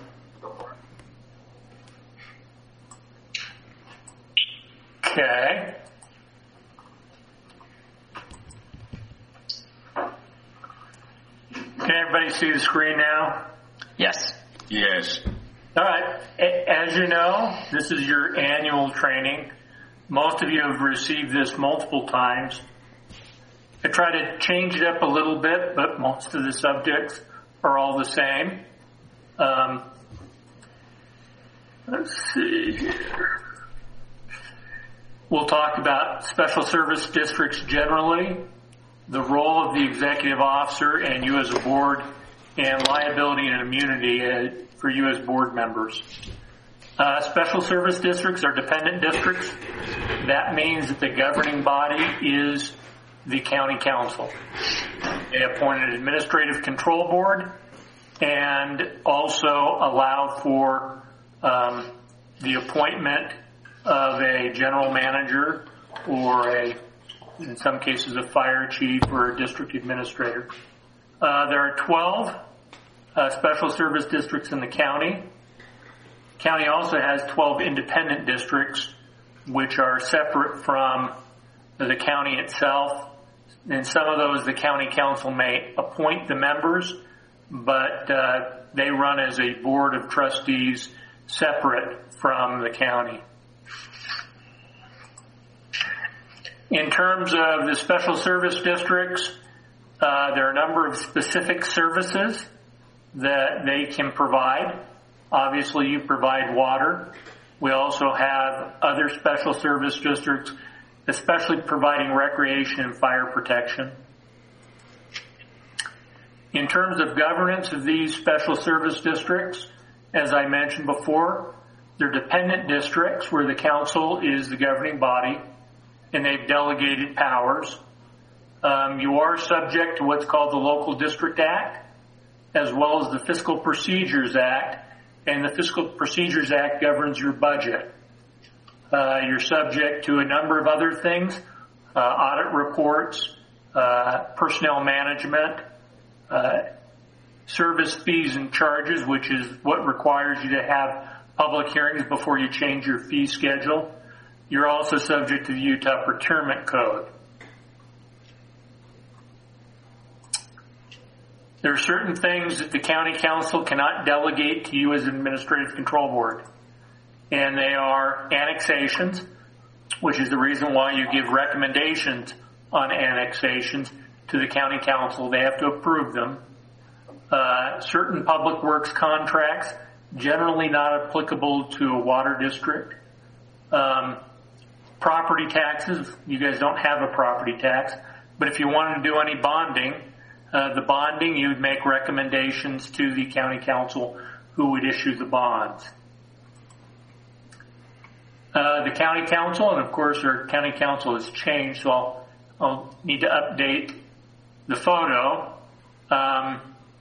Okay. Can everybody see the screen now? Yes. Yes. All right. As you know, this is your annual training. Most of you have received this multiple times. I try to change it up a little bit, but most of the subjects are all the same. Um, let's see here. We'll talk about special service districts generally, the role of the executive officer and you as a board, and liability and immunity for you as board members. Uh, special service districts are dependent districts. That means that the governing body is the county council. They appoint an administrative control board and also allow for um, the appointment of a general manager or a, in some cases, a fire chief or a district administrator. Uh, there are twelve uh, special service districts in the county. County also has twelve independent districts, which are separate from the county itself. In some of those, the county council may appoint the members, but uh, they run as a board of trustees separate from the county. In terms of the special service districts, uh, there are a number of specific services that they can provide. Obviously, you provide water. We also have other special service districts, especially providing recreation and fire protection. In terms of governance of these special service districts, as I mentioned before, they're dependent districts where the council is the governing body and they've delegated powers. Um, you are subject to what's called the Local District Act, as well as the Fiscal Procedures Act, and the Fiscal Procedures Act governs your budget. Uh, you're subject to a number of other things, uh, audit reports, uh, personnel management, uh, service fees and charges, which is what requires you to have public hearings before you change your fee schedule. You're also subject to the Utah Procurement Code. There are certain things that the county council cannot delegate to you as an administrative control board. And they are annexations, which is the reason why you give recommendations on annexations to the county council. They have to approve them. Uh, certain public works contracts, generally not applicable to a water district. Um, property taxes, you guys don't have a property tax, but if you wanted to do any bonding, uh, the bonding, you would make recommendations to the county council who would issue the bonds. Uh, the county council, and of course our county council has changed, so I'll, I'll need to update the photo. Um,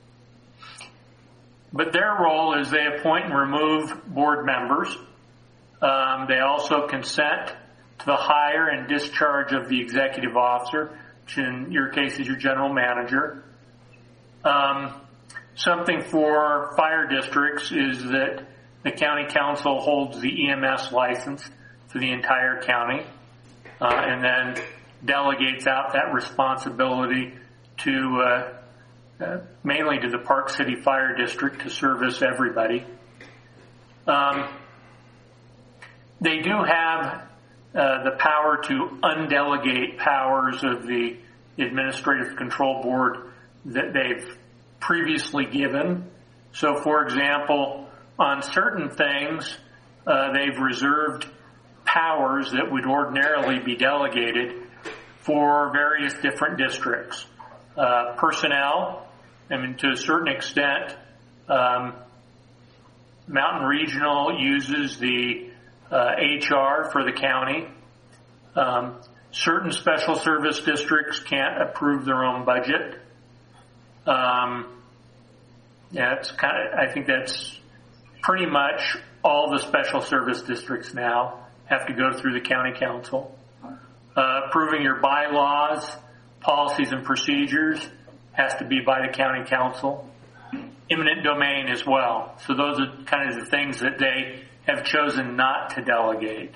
but their role is they appoint and remove board members. Um, they also consent to the hire and discharge of the executive officer, which in your case is your general manager. Um, something for fire districts is that the county council holds the E M S license for the entire county, uh, and then delegates out that responsibility to uh, uh, mainly to the Park City Fire District to service everybody. Um, they do have uh, the power to undelegate powers of the Administrative Control Board that they've previously given. So, for example, on certain things, uh, they've reserved powers that would ordinarily be delegated for various different districts. Uh, personnel, I mean, to a certain extent, um, Mountain Regional uses the uh, H R for the county. Um, certain special service districts can't approve their own budget. Um, yeah, it's kind of, I think that's pretty much all the special service districts now have to go through the county council. Uh, approving your bylaws, policies, and procedures has to be by the county council. Eminent domain as well. So those are kind of the things that they have chosen not to delegate.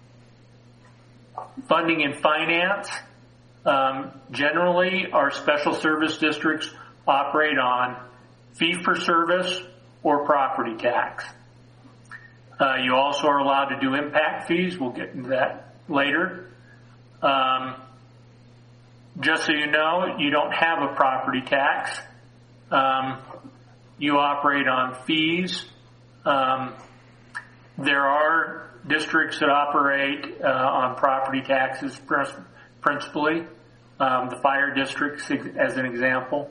Funding and finance. Um, generally, our special service districts operate on fee-for-service or property tax. Uh, you also are allowed to do impact fees. We'll get into that later. Um, just so you know, you don't have a property tax. Um, you operate on fees. Um, there are districts that operate uh, on property taxes principally. Um, the fire districts, as an example.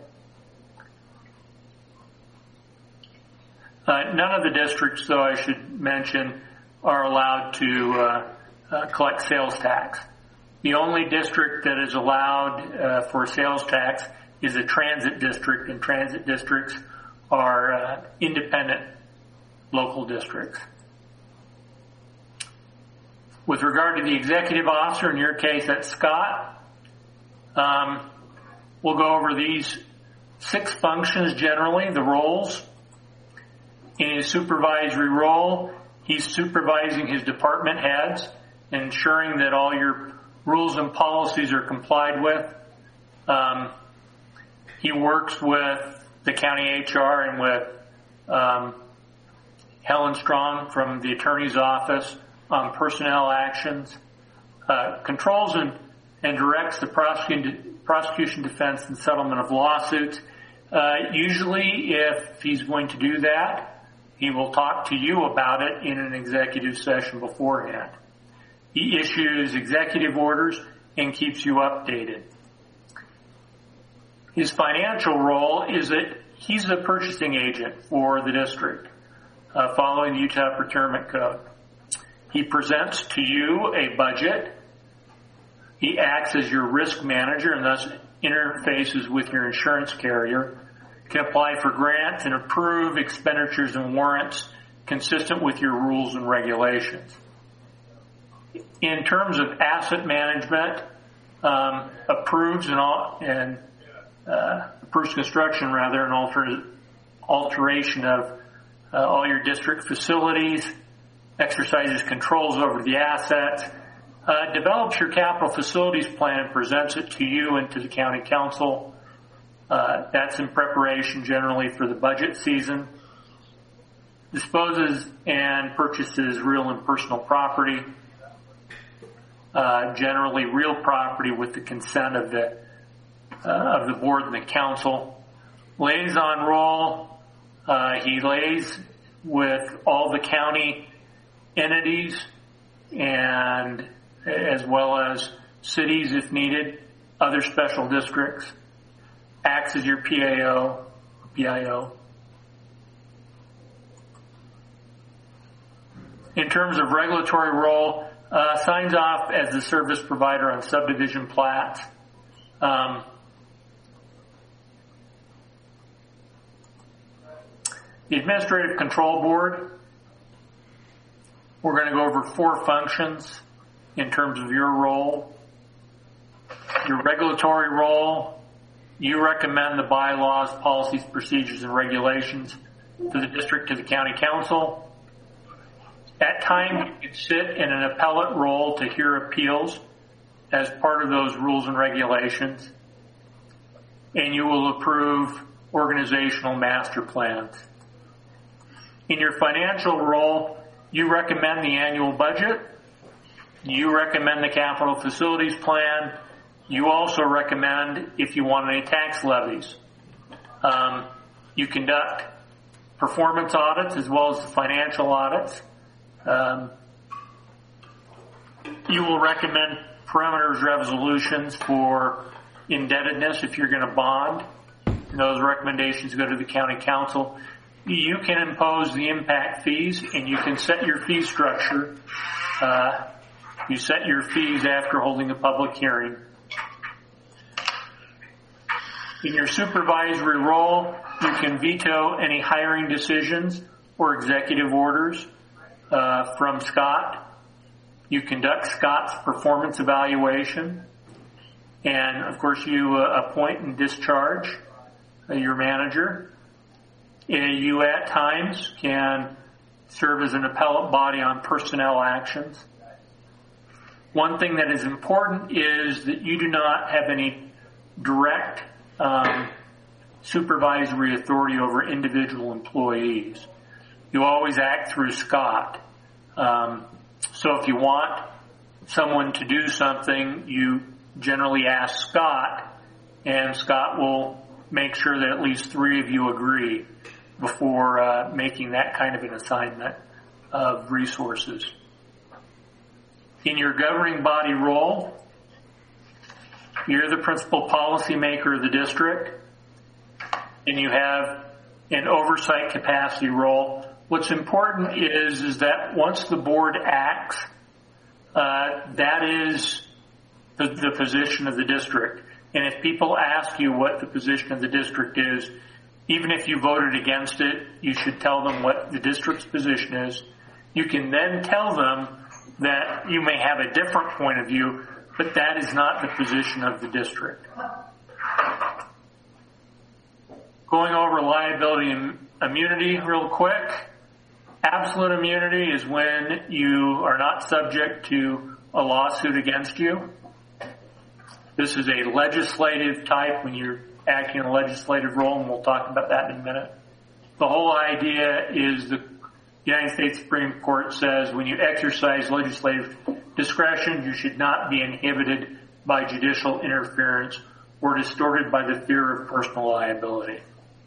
Uh, none of the districts, though, I should mention, are allowed to uh, uh, collect sales tax. The only district that is allowed uh, for sales tax is a transit district, and transit districts are uh, independent local districts. with regard to the executive officer, in your case, that's Scott, um, we'll go over these six functions generally, the roles. In his supervisory role, he's supervising his department heads, ensuring that all your rules and policies are complied with. Um, he works with the county H R and with um, Helen Strong from the attorney's office on personnel actions, uh, controls and, and directs the prosecution, prosecution, defense, and settlement of lawsuits. Uh, usually, if he's going to do that, he will talk to you about it in an executive session beforehand. He issues executive orders and keeps you updated. His financial role is that he's a purchasing agent for the district, uh, following the Utah Procurement Code. He presents to you a budget. He acts as your risk manager and thus interfaces with your insurance carrier, can apply for grants and approve expenditures and warrants consistent with your rules and regulations. In terms of asset management, um, approves and, all, and uh, approves construction rather and alter, alteration of uh, all your district facilities, exercises controls over the assets, uh, develops your capital facilities plan and presents it to you and to the county council. Uh, that's in preparation generally for the budget season. Disposes and purchases real and personal property, uh, generally real property with the consent of the uh, of the board and the council. Liaison role, uh, he lays with all the county entities and as well as cities if needed, other special districts. Acts as your P A O, P I O. In terms of regulatory role, uh, signs off as the service provider on subdivision plats. Um, the Administrative Control Board, we're going to go over four functions in terms of your role. Your regulatory role, you recommend the bylaws, policies, procedures, and regulations to the district, to the county council. At times, you can sit in an appellate role to hear appeals as part of those rules and regulations, and you will approve organizational master plans. In your financial role, you recommend the annual budget, you recommend the capital facilities plan, you also recommend if you want any tax levies. Um, you conduct performance audits as well as the financial audits. Um, you will recommend parameters resolutions for indebtedness if you're going to bond. And those recommendations go to the county council. You can impose the impact fees and you can set your fee structure. Uh, you set your fees after holding a public hearing. In your supervisory role, you can veto any hiring decisions or executive orders uh, from Scott. You conduct Scott's performance evaluation. And, of course, you uh, appoint and discharge uh, your manager. And you, at times, can serve as an appellate body on personnel actions. One thing that is important is that you do not have any direct Um, supervisory authority over individual employees. You always act through Scott. Um, so if you want someone to do something, you generally ask Scott, and Scott will make sure that at least three of you agree before uh, making that kind of an assignment of resources. In your governing body role, you're the principal policymaker of the district, and you have an oversight capacity role. What's important is, is that once the board acts, uh, that is the, the position of the district. And if people ask you what the position of the district is, even if you voted against it, you should tell them what the district's position is. You can then tell them that you may have a different point of view, but that is not the position of the district. Going over liability and immunity real quick. Absolute immunity is when you are not subject to a lawsuit against you. This is a legislative type when you're acting in a legislative role, and we'll talk about that in a minute. The whole idea is the United States Supreme Court says when you exercise legislative discretion, you should not be inhibited by judicial interference or distorted by the fear of personal liability.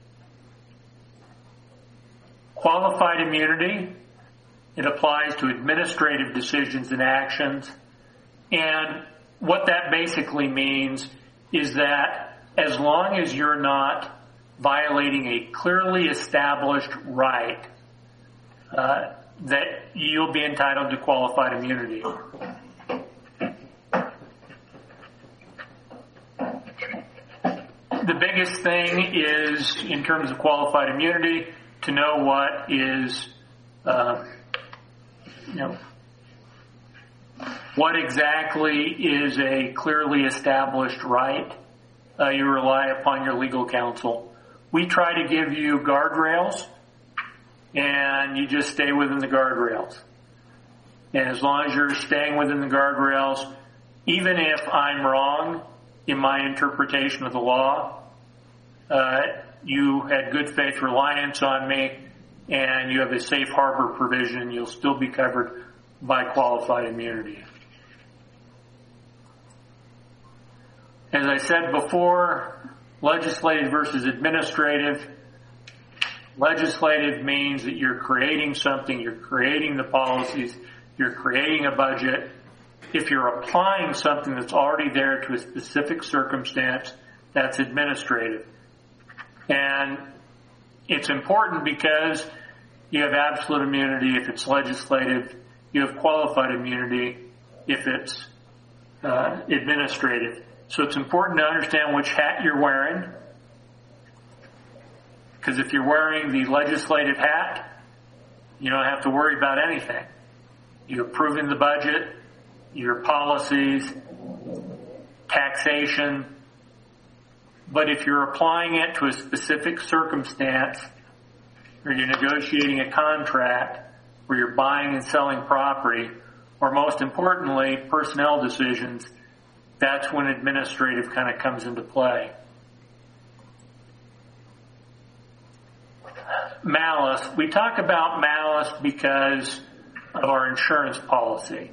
Qualified immunity, it applies to administrative decisions and actions. And what that basically means is that as long as you're not violating a clearly established right, uh, that you'll be entitled to qualified immunity. The biggest thing is, in terms of qualified immunity, to know what is, uh, you know, what exactly is a clearly established right. Uh, you rely upon your legal counsel. We try to give you guardrails, and you just stay within the guardrails. And as long as you're staying within the guardrails, even if I'm wrong in my interpretation of the law, uh, you had good faith reliance on me, and you have a safe harbor provision, you'll still be covered by qualified immunity. As I said before, legislative versus administrative. Legislative means that you're creating something, you're creating the policies, you're creating a budget. If you're applying something that's already there to a specific circumstance, that's administrative. And it's important because you have absolute immunity if it's legislative, you have qualified immunity if it's uh, administrative. So it's important to understand which hat you're wearing, because if you're wearing the legislative hat, you don't have to worry about anything. You're approving the budget, your policies, taxation. But if you're applying it to a specific circumstance, or you're negotiating a contract, or you're buying and selling property, or most importantly, personnel decisions, that's when administrative kind of comes into play. Malice. We talk about malice because of our insurance policy.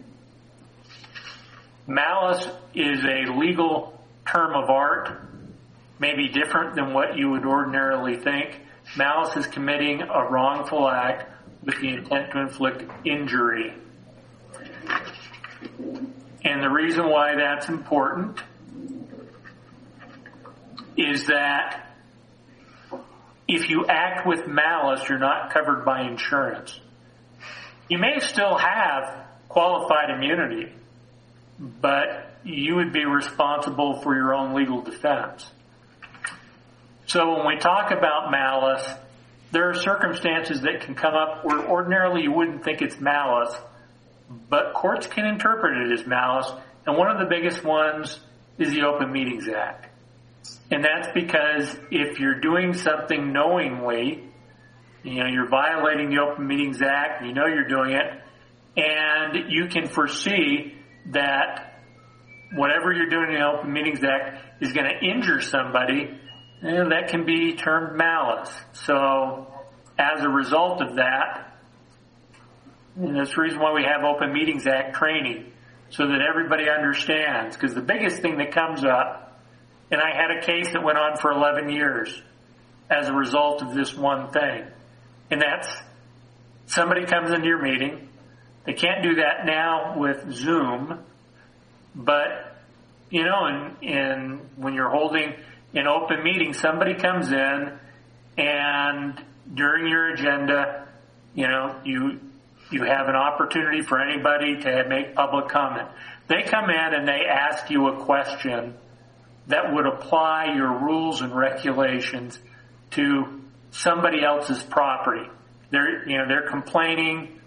Malice is a legal term of art, maybe different than what you would ordinarily think. Malice is committing a wrongful act with the intent to inflict injury. And the reason why that's important is that if you act with malice, you're not covered by insurance. You may still have qualified immunity, but you would be responsible for your own legal defense. So when we talk about malice, there are circumstances that can come up where ordinarily you wouldn't think it's malice, but courts can interpret it as malice, and one of the biggest ones is the Open Meetings Act. And that's because if you're doing something knowingly, you know, you're violating the Open Meetings Act, you know you're doing it, and you can foresee that whatever you're doing in the Open Meetings Act is going to injure somebody, you know, that can be termed malice. So as a result of that, and that's the reason why we have Open Meetings Act training, so that everybody understands. Because the biggest thing that comes up, and I had a case that went on for eleven years as a result of this one thing, and that's somebody comes into your meeting. They can't do that now with Zoom, but, you know, and, and when you're holding an open meeting, somebody comes in and during your agenda, you know, you you have an opportunity for anybody to make public comment. They come in and they ask you a question that would apply your rules and regulations to somebody else's property. They're, you know, they're complaining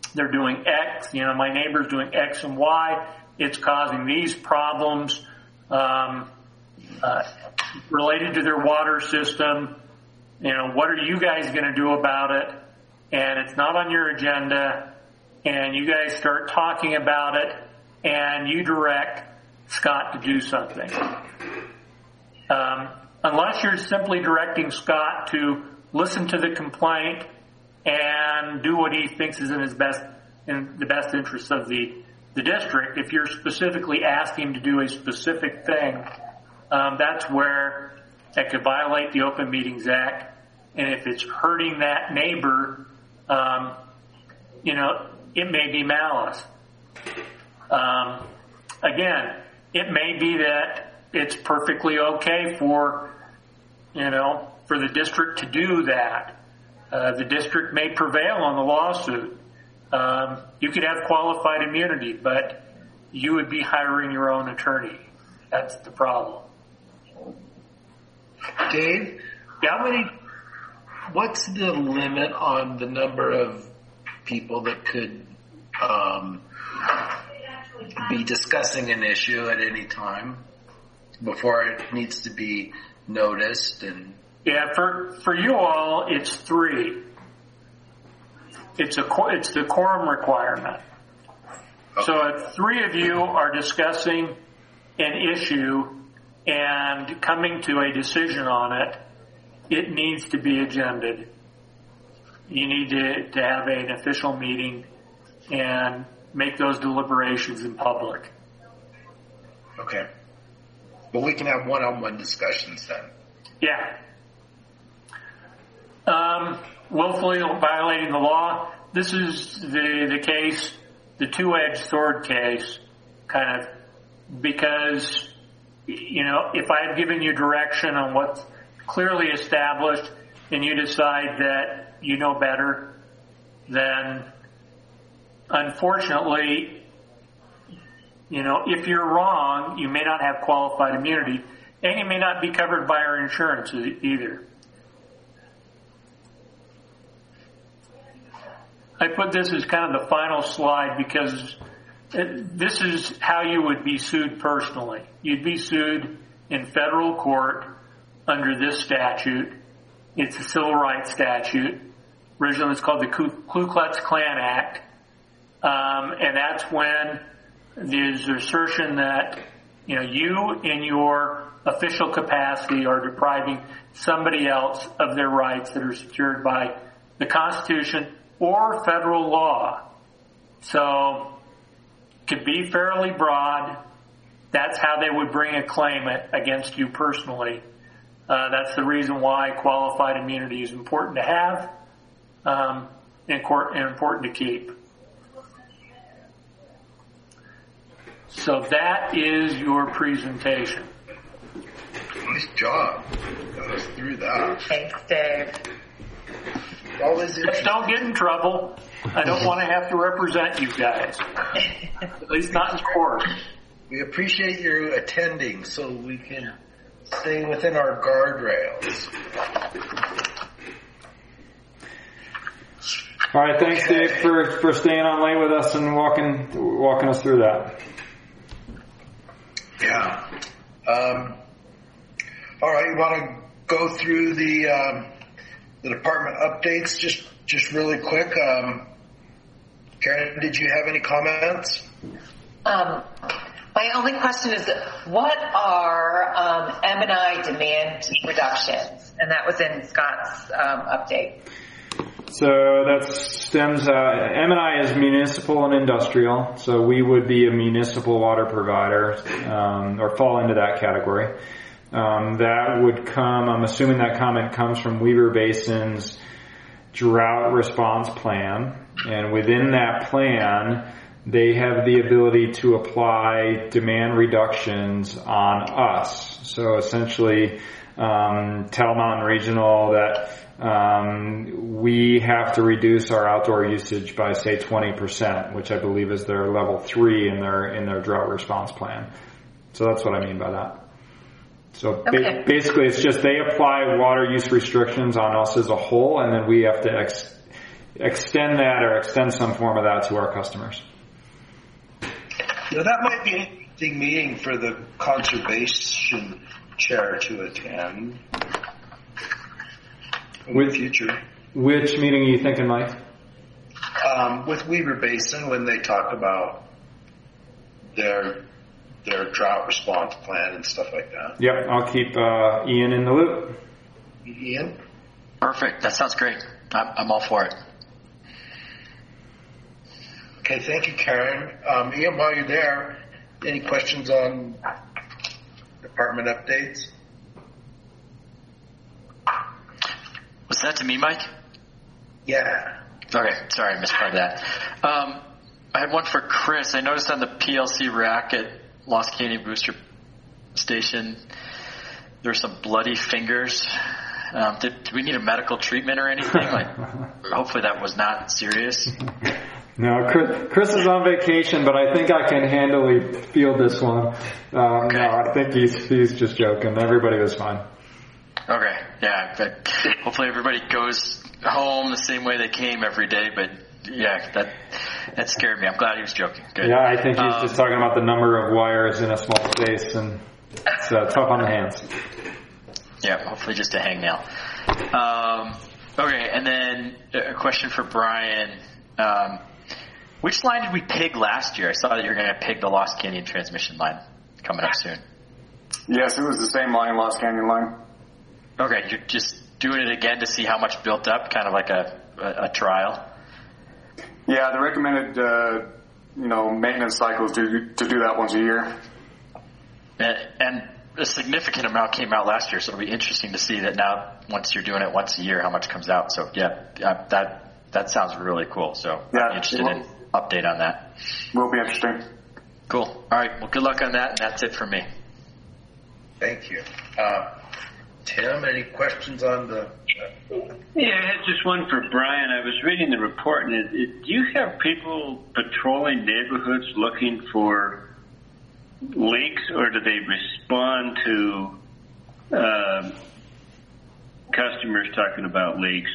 they're doing X, you know, my neighbor's doing X and Y, it's causing these problems, um, uh, related to their water system. You know, what are you guys going to do about it? And it's not on your agenda, and you guys start talking about it, and you direct Scott to do something. Um, unless you're simply directing Scott to listen to the complaint and do what he thinks is in his best, in the best interest of the, the district. If you're specifically asking him to do a specific thing, um, that's where that could violate the Open Meetings Act. And if it's hurting that neighbor, um, you know, it may be malice. Um, again, it may be that it's perfectly okay for, you know, for the district to do that. Uh, the district may prevail on the lawsuit. Um, you could have qualified immunity, but you would be hiring your own attorney. That's the problem. Dave, yeah? how many, what's the limit on the number of people that could um, be discussing an issue at any time before it needs to be noticed? And yeah, for for you all, it's three. It's a it's the quorum requirement. Okay. So if three of you are discussing an issue and coming to a decision on it, it needs to be agended. You need to, to have an official meeting and make those deliberations in public. Okay. But we can have one-on-one discussions then. Yeah. Um, willfully violating the law. This is the, the case, the two-edged sword case, kind of, because, you know, if I had given you direction on what's clearly established and you decide that you know better, then unfortunately, you know, if you're wrong, you may not have qualified immunity, and you may not be covered by our insurance either. I put this as kind of the final slide because it, this is how you would be sued personally. You'd be sued in federal court under this statute. It's a civil rights statute. Originally it's called the Ku Klux Klan Act. Um, and that's when there's assertion that, you know, you in your official capacity are depriving somebody else of their rights that are secured by the Constitution or federal law. So it could be fairly broad. That's how they would bring a claim against you personally. Uh, that's the reason why qualified immunity is important to have um, and, court, and important to keep. So that is your presentation. Nice job. Got us through that. Thanks, Dave. Always Just don't get in trouble. I don't want to have to represent you guys. At least not in court. We appreciate your attending so we can stay within our guardrails. All right, thanks, Okay. Dave, for, for staying on late with us and walking walking us through that. Yeah. Um, all right, you want to go through the um, the department updates just just really quick? Um, Karen, did you have any comments? Um, my only question is, what are um, M and I demand reductions? And that was in Scott's um, update. So that stems, uh, M and I is municipal and industrial, so we would be a municipal water provider, um, or fall into that category. Um, that would come, I'm assuming that comment comes from Weber Basin's drought response plan, and within that plan, they have the ability to apply demand reductions on us. So essentially, um, tell Mountain Regional that Um, we have to reduce our outdoor usage by, say, twenty percent, which I believe is their level three in their in their drought response plan. So that's what I mean by that. So Okay. ba- basically, it's just they apply water use restrictions on us as a whole, and then we have to ex- extend that or extend some form of that to our customers. You know, that might be an interesting meeting for the conservation chair to attend in With, the future. Which meeting are you thinking, Mike? Um, with Weber Basin, when they talk about their their drought response plan and stuff like that. Yep, I'll keep uh, Ian in the loop. Ian? Perfect. That sounds great. I'm, I'm all for it. Okay, thank you, Karen. Um, Ian, while you're there, any questions on department updates? Was that to me, Mike? Yeah. Okay, sorry, I missed part of that. Um, I had one for Chris. I noticed on the P L C rack at Lost Canyon Booster Station, there were some bloody fingers. Um, did, did we need a medical treatment or anything? Like, hopefully that was not serious. No, Chris, Chris is on vacation, but I think I can handily field this one. Um, Okay. No, I think he's he's just joking. Everybody was fine. Okay, yeah. But hopefully everybody goes home the same way they came every day. But yeah, that that scared me. I'm glad he was joking. Good. Yeah, I think he's um, just talking about the number of wires in a small space, and it's uh, tough on the hands. Yeah, hopefully just a hangnail. Um, okay, and then a question for Brian. Um, which line did we pig last year? I saw that you were going to pig the Lost Canyon transmission line coming up soon. Yes, it was the same line, Lost Canyon line. Okay, you're just doing it again to see how much built up, kind of like a, a, a trial? Yeah, the recommended, uh, you know, maintenance cycle is to, to do that once a year. And, and a significant amount came out last year, so it'll be interesting to see that now, once you're doing it once a year, how much comes out. So, yeah, uh, that that sounds really cool. So, Yeah, I'm interested in update on that. Will be interesting. Cool. All right, well, good luck on that, and that's it for me. Thank you. Uh, Tim, any questions on the... Yeah, I had just one for Brian. I was reading the report, and it, it, do you have people patrolling neighborhoods looking for leaks, or do they respond to uh, customers talking about leaks?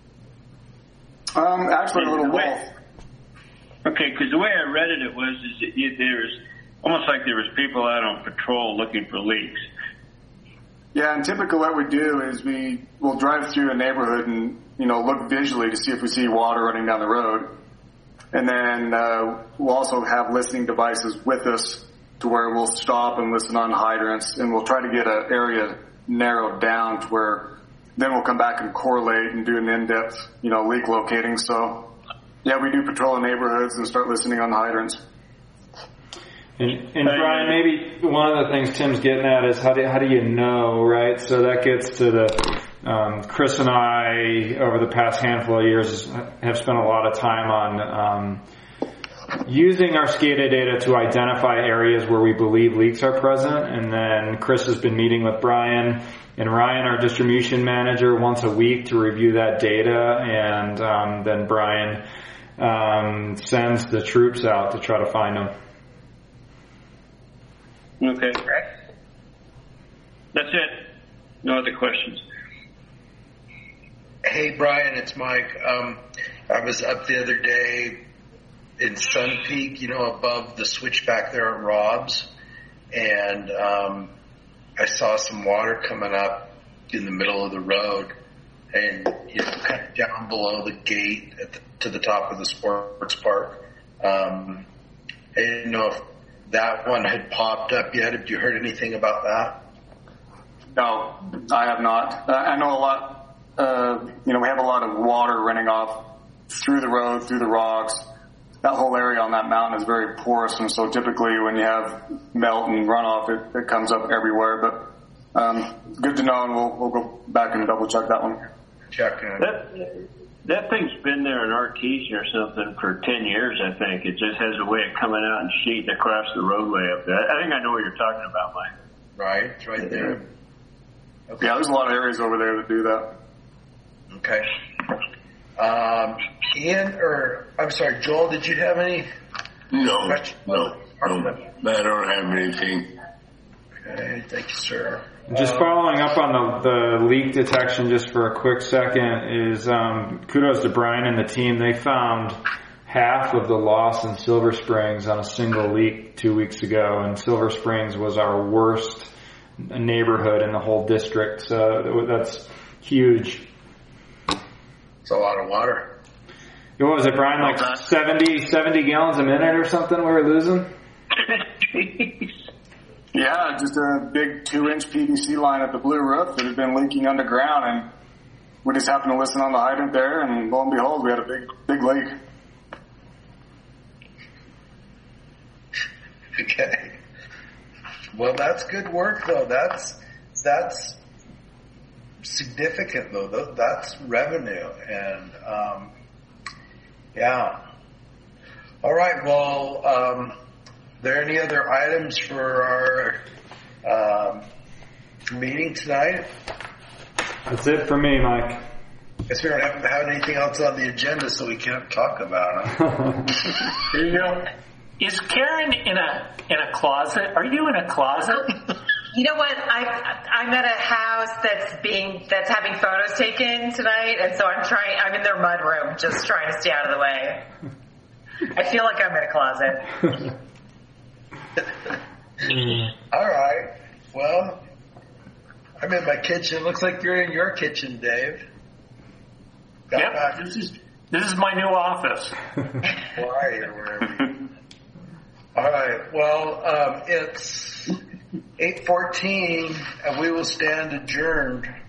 Um, actually, a little The way- both. Okay, because the way I read it, it was is that you, there was almost like there was people out on patrol looking for leaks. Yeah, and typically what we do is we will drive through a neighborhood and, you know, look visually to see if we see water running down the road. And then uh, we'll also have listening devices with us to where we'll stop and listen on hydrants, and we'll try to get an area narrowed down to where then we'll come back and correlate and do an in-depth, you know, leak locating. So, yeah, we do patrol the neighborhoods and start listening on the hydrants. And, and Brian, maybe one of the things Tim's getting at is how do how do you know, right? So that gets to the um, Chris and I over the past handful of years have spent a lot of time on um, using our SCADA data to identify areas where we believe leaks are present. And then Chris has been meeting with Brian and Ryan, our distribution manager, once a week to review that data. And um, then Brian um, sends the troops out to try to find them. Okay. That's it. No other questions. Hey, Brian, it's Mike. Um, I was up the other day in Sun Peak, you know, above the switchback there at Rob's, and um, I saw some water coming up in the middle of the road, and you know, kind of down below the gate at the, to the top of the sports park. Um, I didn't know if that one had popped up yet. Have you heard anything about that? No, I have not. Uh, I know a lot, uh, you know, we have a lot of water running off through the road, through the rocks. That whole area on that mountain is very porous, and so typically when you have melt and runoff, it, it comes up everywhere. But um, good to know, and we'll, we'll go back and double check that one. Check in. That, that thing's been there in Artesia or something for ten years, I think. It just has a way of coming out and sheeting across the roadway up there. I think I know what you're talking about, Mike. Right, it's right there. Okay. Yeah, there's a lot of areas over there that do that. Okay. Um, Ian, or I'm sorry, Joel, did you have any? No, questions? no, no, I don't have anything. Okay, thank you, sir. Just following up on the, the leak detection just for a quick second is um, kudos to Brian and the team. They found half of the loss in Silver Springs on a single leak two weeks ago, and Silver Springs was our worst neighborhood in the whole district, so that's huge. It's a lot of water. What was it, Brian, like seventy, seventy gallons a minute or something we were losing? Yeah, just a big two-inch P V C line at the blue roof that had been leaking underground, and we just happened to listen on the hydrant there, and lo and behold, we had a big, big leak. Okay. Well, that's good work, though. That's that's significant, though. That's revenue, and um, yeah. All right. Well, um, are there any other items for our um, meeting tonight? That's it for me, Mike. Guess we don't have, have anything else on the agenda, so we can't talk about it. There you go. Is Karen in a in a closet? Are you in a closet? You know what? I I'm at a house that's being that's having photos taken tonight, and so I'm trying. I'm in their mud room, just trying to stay out of the way. I feel like I'm in a closet. All right. Well, I'm in my kitchen. Looks like you're in your kitchen, Dave. Got Yep. back. This is this is my new office. Why or wherever. All right. Well, um, it's eight fourteen, and we will stand adjourned.